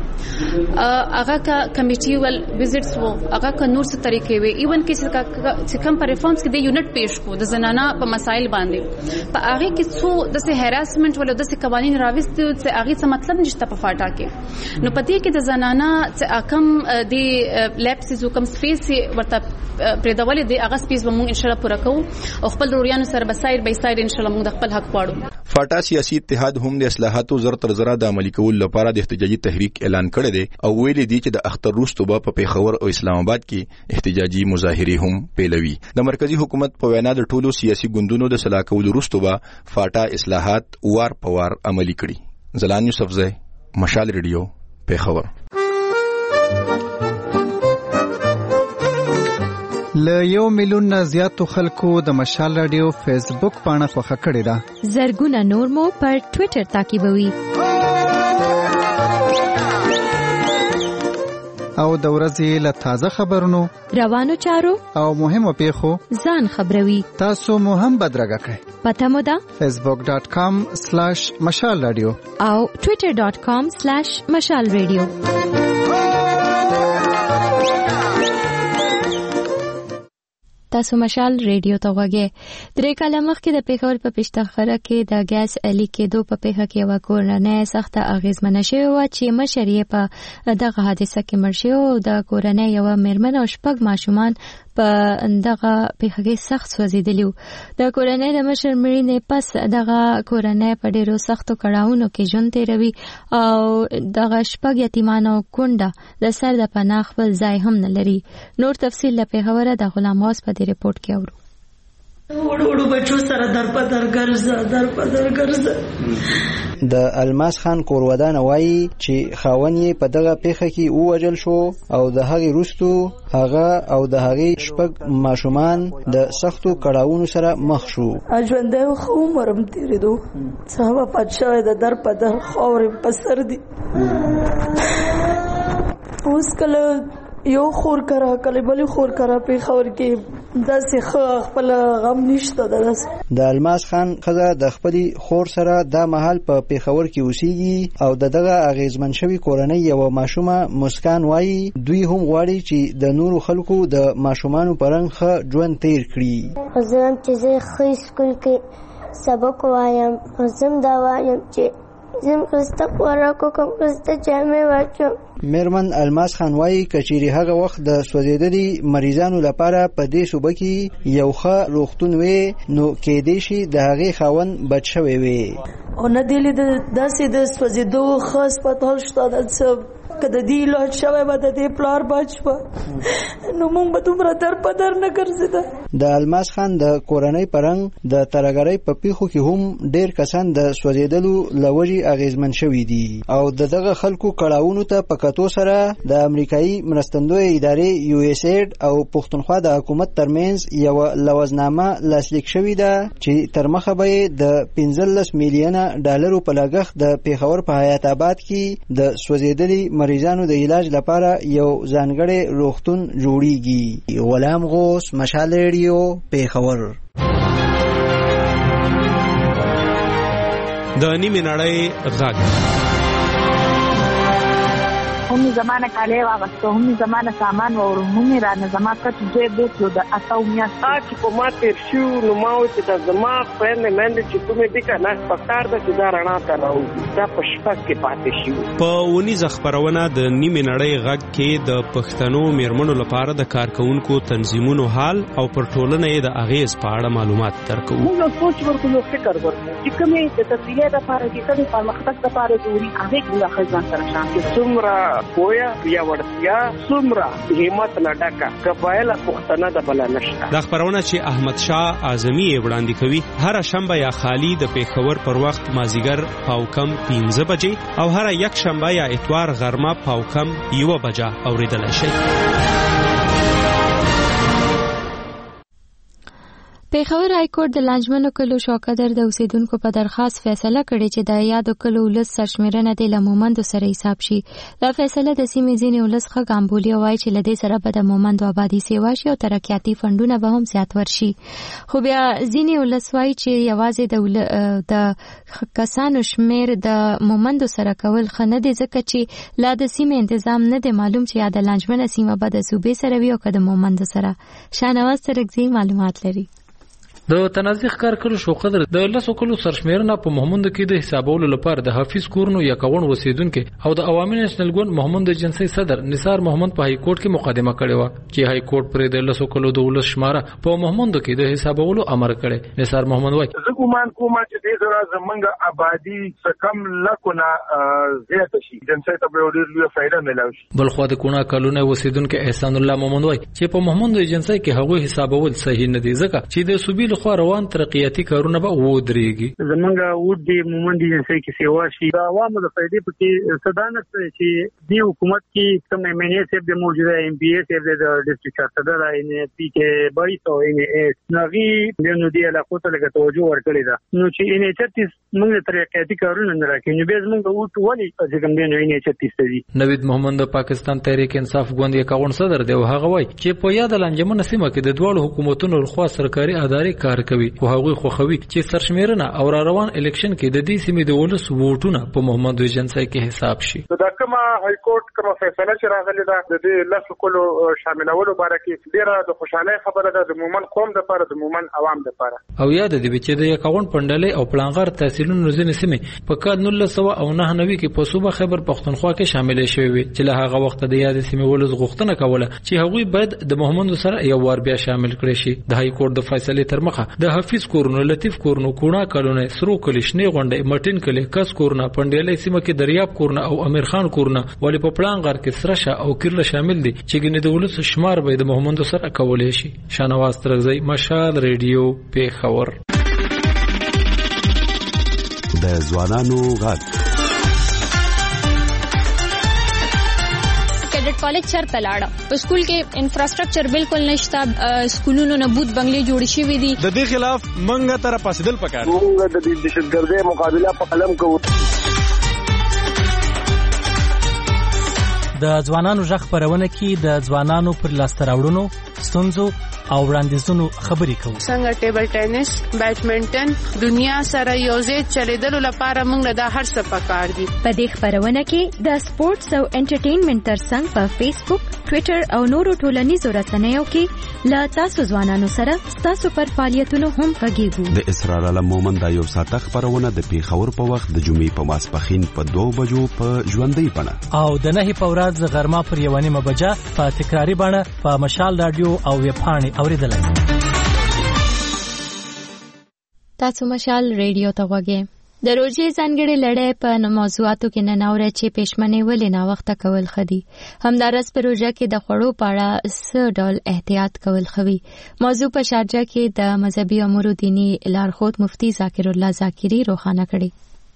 هغه کا کمیټي ول وزټس وو هغه کا نور څه طریقې وي ایون کې چې کوم پر ریفارمز کې د یونټ پیش کو د زنانه په مسایل باندې په هغه کې څو د سه هراسمنت ول د سه قوانین راوستي چې هغه څه مطلب نشته په فاټا کې. نو پدې کې د زنانه چې کم د لیپسز کوم سپیس ورته پرېدول دي هغه سپیس به موږ ان شاء الله پوره کوو او خپل روریانو سره بسایر به سایر ان شاء الله موږ د خپل حق پاړو. فاټا سیاسي اتحاد هم د اصلاحاتو زر تر زره د عملي کولو لپاره د احتجاجي تحریک اعلان کړی دی او ویلي دي چې د اختر وروسته به په پیښور او اسلام آباد کې احتجاجي مظاهره هم پیلوي. د مرکزی حکومت په وینا د ټولو سیاسي ګوندونو د صلاح کولو وروسته به فاټا اصلاحات وار په وار عملي کړي. زلان یوسفزئی مشال ریډیو پیښور. له یو میلیون نه زیاتو خلکو د مشال رادیو فیسبوک پاڼه خوښه کړې ده. زرګونه نور مو پر ټوئیټر تعقیبوي او د ورځې له تازه خبرونو روانو چارو او مهمو پیښو ځان خبروي. تاسو مو هم بدرګه کړئ. پته مو ده facebook dot com slash مشال رادیو او twitter dot com slash مشال رادیو. تاسو مشال ریډیو ته وګورئ. درې کاله مخکې د پیښور په پښتخره کې د ګاز لیک کېدو په پیښه کې یو کورنۍ سخته اغیزمنه شوې وه چې مشر یې په دغه حادثه کې مړ شوی او د کورنۍ یوه میرمن او شپږ ماشومان په دغه پیښه کې سخت سوځېدلي وو. د کورنۍ د مشر مړینې پس دغه کورنۍ په ډېرو سختو کړاوونو کې ژوند تېروي او دغه شپږ یتیمان او کونډه د سر د پناه خپل ځای هم نه لري. نور تفصیل له پیښوره د غلام غوث په دې ریپورټ کې اورو. وړو وړو بچو سره در په در ګرځه در په در ګرځه. د الماس خان کورودان وایي چې خاون یې په دغه پیښه کې ووژل شو او د هغې وروستو هغه او د هغې شپږ ماشومان د سختو کړاوونو سره مخ شو. ژوندی و ښه عمر هم تېرېدو څه هغه پات شوی د در په در خاورې په سر دي. اوس کله یو خور کرا کله بلې خور کرا پیښور کې داسې ښه خپل غم نشته داسې. د الماس خان ښځه د خپلې خور سره دا مهال په پیښور کې اوسېږي او د دغه اغېزمن شوي کورنۍ یوه ماشومه مسکان وایي دوی هم غواړي چې د نورو خلکو د ماشومانو په رنګ ښه ژوند تیر کړي. زه هم چې زه ښه سکول کې سبق وایم زه هم دا وایم چې زه مرسته خوراک وکړم مرسته جامې واچوم. میرمن الماس خان وایي که چیرې هغه وخت د سوځېدلي مریضانو لپاره په دې صوبه کې یو ښه روغتون وی نو کېدای شي د هغې خاوند بچ شوی وي. او نه دی لیده داسې د سوځېدو ښه هسپتال شته ده څه که د دې علاج شوی به د دې پلار بچ به نو موږ به دومره در په در نه ګرځېده. د الماس خان د کورنۍ په رنګ د ترهګرۍ په پیښو کې هم ډېر کسان د سوځېدلو له وجې اغېزمن شوي دي او د دغه خلکو کړاوونو ته په کتو سره د امریکایي مرستندویه ادارې یو اس ایډ او پښتونخوا د حکومت ترمنځ یوه لوزنامه لاسلیک شوې ده چې تر مخه به یې د پنځلس میلیونه ډالرو په لګښت د پېښور په حیات آباد کې د سوځېدلي مریضانو د علاج لپاره یو ځانګړی روغتون جوړیږي. غلام غوث، مشال ریډیو، پېښور. د نیمې نړۍ غږ. همي زمانه کاله واغسته همي زمانه سامان ورو همي را نه زما کټ دې بوتلو د اتاو میاشت چې په ما تیر شو نو ما و چې د زما فرند مند چې کومې دي کنه پکار د چې دا رڼا ته راوځي دا په شپږ کې پاتې شي. په ونیزه خبرونه د نیمې نړۍ غږ کې د پښتنو میرمنو لپاره د کارکونکو تنظیمونو حال او پر ټولنه یې د اغیز په اړه معلومات درکوو. موږ سوچ ورکو نو فکر ورکو چې کومې د تفصیلي لپاره چې کومې پرمختګ لپاره ضروري هغه د خزان سره شان کې څومره پویا یا ورتیا څومره همت لډکا قبایل پښتنه د بل نشته. د خبرونه چې احمد شاه اعظمي وړاندې کوي هر شنبه یا خالی د پیښور پر وخت مازیګر پاو کم پنځه بجې او هر یک شنبه یا اتوار غرمه پاو کم یو بجه اوریدل شي. پیښور های کورټ د لانجمنو کلو شوکدر د اوسیدونکو په درخواست فیصله کړې چې د یادو کلو ولس سرشمیرنه د لمومندو سره حساب شي. دا فیصله د سیمې ځینې ولس ښه ګامبولي وایي چې له دې سره به د مومندو آبادي سیوا شي او ترقیاتي فنډونه به هم زیات ورشي. خو بیا ځینې ولس وایي چې یوازې د کسانو شمیر د مومندو سره کول ښه نه دي ځکه چې لا د سیمې انتظام نه دی معلوم چې یا د لانجمنه سیمه به د صوبې سره وي او که د مومندو سره. شاهنواز ترکزي معلومات لري. د تنازع کار کړو شو قدر د لاسو کلو سرشمیرنه په محمد کې د حسابولو لپاره د حافظ کورنو یا کون وسیدونکو او د عوامي نېشنل ګوند محمد جنسي صدر نثار محمد په های کورټ کې مقدمه کړې و چې های کورټ پر د لاسو کلو د ولس شماره په محمد کې د حسابولو امر کړي. نثار محمد وایي زه ګومان کوم چې د زړه زمنګ آبادی څخم لکونه زیات شي جنسي ته به ډېر لوی فائدہ ملوي. بل خو د کونه کلونه وسیدونکو احسان الله محمد وایي چې په محمد جنسي کې هغه حسابول صحیح نه دي ځکه چې د صوبې خو روان ترقیاتي کارونه به ودرېږي. زمونږ وډ دی مومند جنسي کې سیوا شي د عوامو د فائدې په کې صدانه چې دی حکومت کې کوم ایم ان ای سیب د موجوده ایم پی ای سیب د ډیسټریکټ صدر ان پی کې بایس او ان ای نغي د نو دی علاقو ته لګ توجه ورکړی دا نو چې ان ای چتیس موږ ترقیاتي کارونه نه راکې نو به زمونږ وټ ولي چې کوم دی نو ان ای چتیس دی. نوید محمد د پاکستان تحریک انصاف ګوند یې کاون صدر دی او هغه وایي چې په یاد لنجمن سیمه کې د دوه حکومتونو لخوا سرکاري ادارې کار کوي او هغه خوخوي چې سرشمیرنه او را روان الیکشن کې د دې سیمې د ولس ووټونه په محمد جنسي کې حساب شي. دا کومه های کورټ کومه فیصله چې راغلی ده د دې لاسو کولو شاملولو باره کې ډیره د خوشحالۍ خبره ده د مومن قوم لپاره د مومن عوام لپاره. او یاد دې چې د یکاون پندلې او پلانغار تحصیلونو ځینې سیمې په کال نولس سوه او نهه نوي کې په صوبه خیبر پښتونخوا کې شامل شوي وي چې له هغه وخت د یاد سیمې ولس غوښتنه کوله چې هغوی باید د محمد سره یو وار بیا شامل کړي شي. د های کورټ د فیصلې تر مخه د حفیظ کورنو لطیف کورنو کونا کلونه سرو کلی شنی غونډه مټین کلی کس کورنا پندلې سیمه کې دریاب کورنا او امیر خان کورنا ولی په پلان غر کې سرشه او کیرله شامل دي چې ګنې د ولس شمار به د محمد سره کولې شي. شانواز ترغزی مشال ریډیو پیښور. د ځوانانو غږ کالج چرته لاړه په سکول کې انفراستراکچر بالکل نشته سکولونو نه بوت بنگلې جوړ شي وي دي د دې خلاف منګه تر پاسدل پکار موږ د دهشتګردۍ مقابله په قلم کوو. د ځوانانو ژغ خبرونه کې د ځوانانو پر لاسته راوړنو ستونزو او وړاندیزونو خبرې کوو. څنګه ټیبل ټینس، بیډمنټن دنیا سره یوځای چلیدلو لپاره موږ له هر څه پکار دي. په دې خبرونه کې د سپورتس او انټرټینمنټ ترڅنګ په فیسبوک، ټوئیټر او نورو ټولنیزو رسنیو کې له تاسو ځوانانو سره تاسو پر فعالیتونو هم غږیږو. د اسرار علم مومن دا یو ساعت خبرونه د پیښور په وخت د جمعې په ماسپښین په دوه بجو په ژوندۍ بڼه او د نهي په ورځ غرمه پر یوه نیمه بجه په تکراري بڼه په مشال رادیو او ویبپاڼې اوریدلای. تاسو مشال ریډیو ته غوږی. د روژې ځانګړې لړۍ په موضوعاتو کې نن اورئ چې پېشمنې ولې ناوخته کول ښه دي. همداراز په روژه کې د خوړو په اړه څه ډول احتیاط کول ښه وي. موضوع په شارجه کې د مذهبي امورو دیني لارښود مفتي ذاکر الله ذاکري روښانه کړي.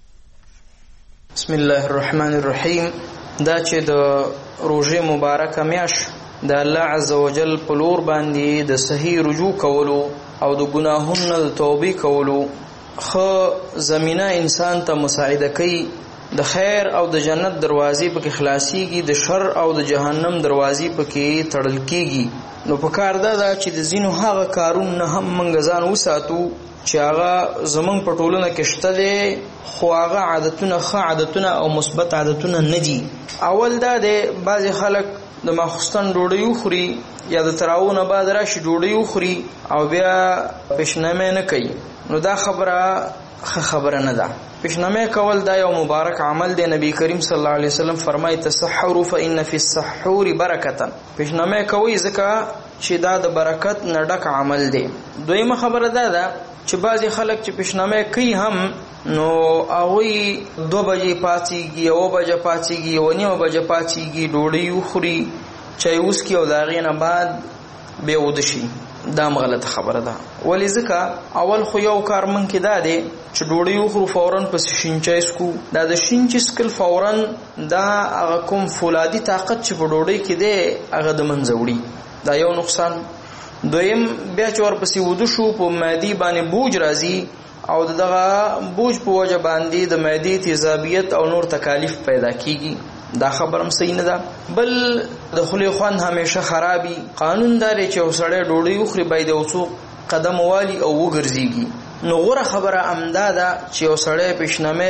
بسم الله الرحمن الرحیم. دا چې د روژې مبارکه میاشت د الله عزوجل په لور باندې د صحیح رجوع کولو او د ګناهونو د توبې کولو خو زمينه انسان ته مساعده کوي. د خیر او د جنت دروازې پکې خلاصيږي، د شر او د جهنم دروازې پکې تړل کیږي. نو په کار دا ده چې د زینو هغه کارونه هم منګ ځان وساتو چې هغه زمونږ په ټولنه کې شته دي، خو هغه عادتونه ښه عادتونه او مثبت عادتونه نه دي. اول دا دی بعضې خلک د ماخوستن ډوډۍ وخوري یا د تراویح نه بعد راشي ډوډۍ وخوري او بیا پیشنامه نه کوي. نو دا خبره ښه خبره نه ده. پیشنامه کول دا یو مبارک عمل دی. نبی کریم صلی الله علیه وسلم فرمایي تسحروا فإن في السحور برکة. پیشنامه کوي ځکه چې دا د برکت نه ډک عمل دی. دویمه خبره دا ده چې بعضې خلک چې پیشنامه کوي هم نو هغوی دو بجې پاڅېږي، یوه بجه پاڅېږي، یوه نیمه بجه پاڅېږي، ډوډۍ وخوري، چای وڅکي او د هغې نه بعد بیا وده شي. دا هم غلطه خبره ده. ولې ځکه اول خو یو کار من کې دا دی چې ډوډۍ وخورو فوراً پسې شین چای څکو. دا د شین چای څکل فوراً دا هغه کوم فولادي طاقت چې په ډوډۍ کې دی هغه د منځه وړي. دا یو نقصان. دویم بیا چې ورپسې وده شو په معدې باندې بوج راځي او دغه بوج په وجه باندې د معدې تیزابیت او نور تکالیف پیدا کیږي. دا خبرم صحیح نه ده. بل د خولې خوند همیشه خرابي. قانون دا دی چې یو سړی ډوډۍ وخوري باید یو څو قدم والي او وګرځېږي. نو غوره خبره همدا ده چې یو سړی پیشنامه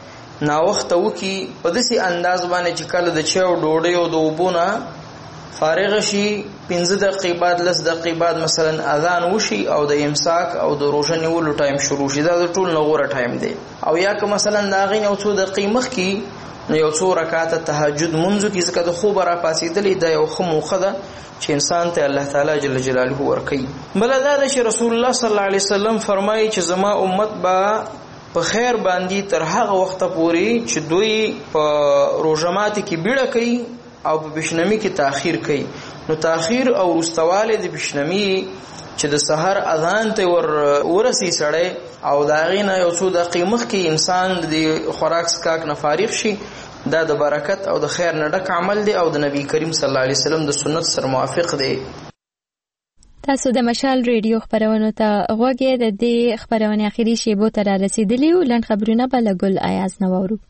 ناوخته وکړي په داسې انداز باندې چې کله د چای او ډوډۍ او د اوبو نه فارغ شي، پنځه دقیقې بعد لس دقیقې بعد مثلا اذان وشي او د امساک او د روژه نیولو ټایم شروع شي. دا د ټول نه غوره ټایم دی. او یا که مثلا د هغې یو څو دقیقې مخکې نو یو څو رکعاته تهجد منځو کې ځکه د خوبه راپاڅېدلې دا یو ښه موخه ده چې انسان ته الله تعالی جل جلاله ورکوي. بله دا ده چې رسول الله صلی الله علیه وسلم فرمایي چې زما امت به په خیر باندې تر هغه وخته پورې چې دوی په روژه ماتي کې بیړه کوي او په پیشنمي کې تاخیر کوي. نو تاخیر او وروستوالی د پیشنمي چې د سحر اذان ته ور ورسي سړی او د هغې نه یو څو دقیقې مخکې انسان د خوراک څښاک نه فارغ شي، دا د برکت او د خیر نه ډک عمل دی او د نبی کریم صلی الله علیه وسلم د سنت سره موافق دی. تاسو د مشال ریډیو خبرونو ته غوږی. د دې خبرونې اخري شیبو ته را رسېدلي یو. لنډ خبرونه به له ګل ایاز نه واورو.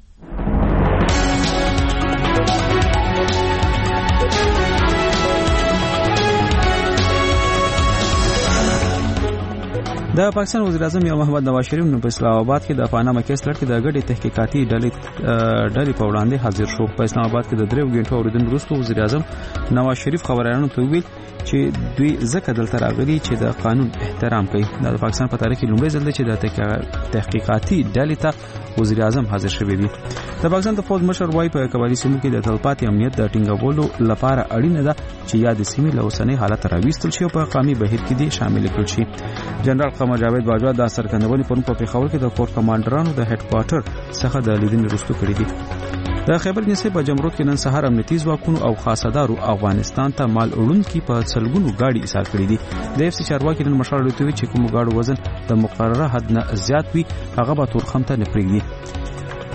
د پاکستان وزیر اعظم یو محمد نواز شریف نن په اسلام آباد کې د پاناما کیس لړ کې د غټي تحقیقاتي ډلې ډلې په وړاندې حاضر شو. په اسلام آباد کې د دریو غنټو اوریدنې وروسته وزیر اعظم نواز شریف خبريالانو ته ویل چې دوی ځکه دلته راغلي چې د قانون احترام کوي. د پاکستان په تاریخ کې لومړی ځل دی چې د تحقیقاتي ډلې ته وزیر اعظم حاضر شوی دی. د پاکستان د فوج مشر وايي په قبایلی سیمو کې د تلپاتې امنیت د ټینګولو لپاره اړینه ده چې یاد سیمې له اوسنۍ حالت راوستل شي او په قومي بهیر کې دي شامل کړل شي. جنرال قمر جاوید باجوا د سرکندونې پرون په پیښور کې د کور کمانډرانو د هډ کوارټر څخه د لیدنې وروسته کړی دی. د خیبر نسبت په جمرود کې نن سهار امنیتي ځواکونو او خاصدارو افغانستان ته مال وړونکي په څلګونو گاډي ایثار کړې دي. د اف سی چارواکي نن مشال لوي چې کوم گاډو وزن د مقرره حد نه زیات وي هغه به تورخم ته نه پرېږدي.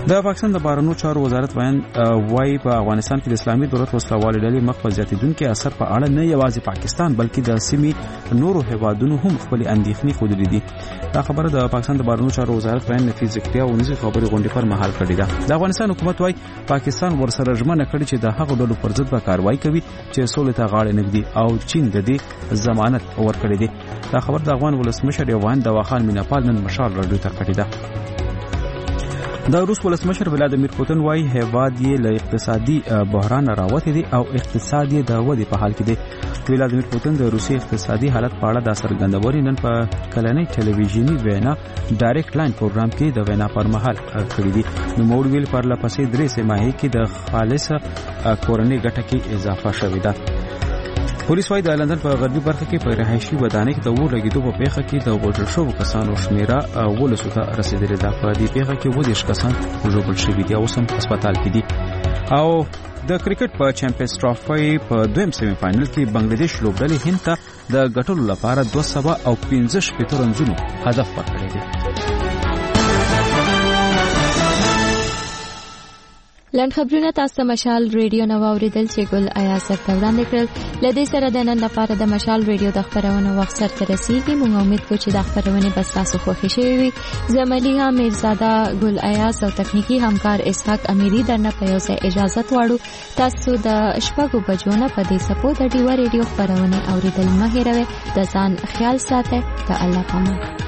د پاکستان د بهرنیو چارو وزارت بیان وايي په افغانستان کې د اسلامي دولت وسلوالې ډلې مخ په زیاتېدونکي اثر په اړه نه یوازې پاکستان بلکې د سیمې نورو هیوادونو هم خپل اندېښنې ښودلې دي. دا خبره د پاکستان د بهرنیو چارو وزارت بیان نفیذ ذکریا او نږدې خبرې غونډې پر مهال کړې ده. د افغانستان حکومت وايي پاکستان ورسره ژمنه کړې چې د هغو ډلو پر ضد به کاروایی کوي چې سولې ته غاړه نږدي او چین د دې ضمانت ورکړی دی. دا خبر د افغان ولسمشر یوان دواخان میناپال نن مشال راډیو ته کړې ده. د روس ولسمشر ولادیمیر پوتین وايي هیواد یې له اقتصادي بحران راوتی دی او اقتصاد یې د ودې په حال کې دی. ولادیمیر پوتین د روسي اقتصادي حالت په اړه د څرګندونې نن په کلنۍ ټلویزیونی وینا ډایرکټ لاین پروګرام کې د وینا پر مهال کړې دي. نو موږ ویل پر لپسې درې سیمایي کې د خالصه کورنۍ ګټه کې اضافه شوې ده. پولیس وايي د لندن په غربي برخه کې په رهایشي ودانۍ کې د اور لګیدو په پیښه کې د وژل شوو کسانو شمیره ولسو ته رسیدلې ده. په دې پیښه کې اووه دېرش کسان وژل شوي دي او اوس هم هسپتال کې دي. او د کرکټ په چمپیونز ټرافي په دویم سیمي فائنل کې بنگلاديش لوبډلې هند ته د ګټلو لپاره دوه سوه او پنځه شپېته رنزونو هدف ورکړی دی. لنډ خبرونه تاسو ته مشال ریډیو نو اوریدل چې ګل آیا سره وړاندې کړل. لدې سره د نن لپاره د مشال ریډیو د خبرونو وخت سره رسیدي. موږ امید کوو چې د خبرونه بس تاسو خوښ شي وي. زملیها میرزاده ګل آیا او تکنیکی همکار اسحاق امیری درنه په یو ځای اجازه واړو. تاسو د شپږو بجو نه په دې سپو د ډیو ریډیو خبرونه اوریدل مه هیروئ. د ځان خیال ساتئ. د الله پامان.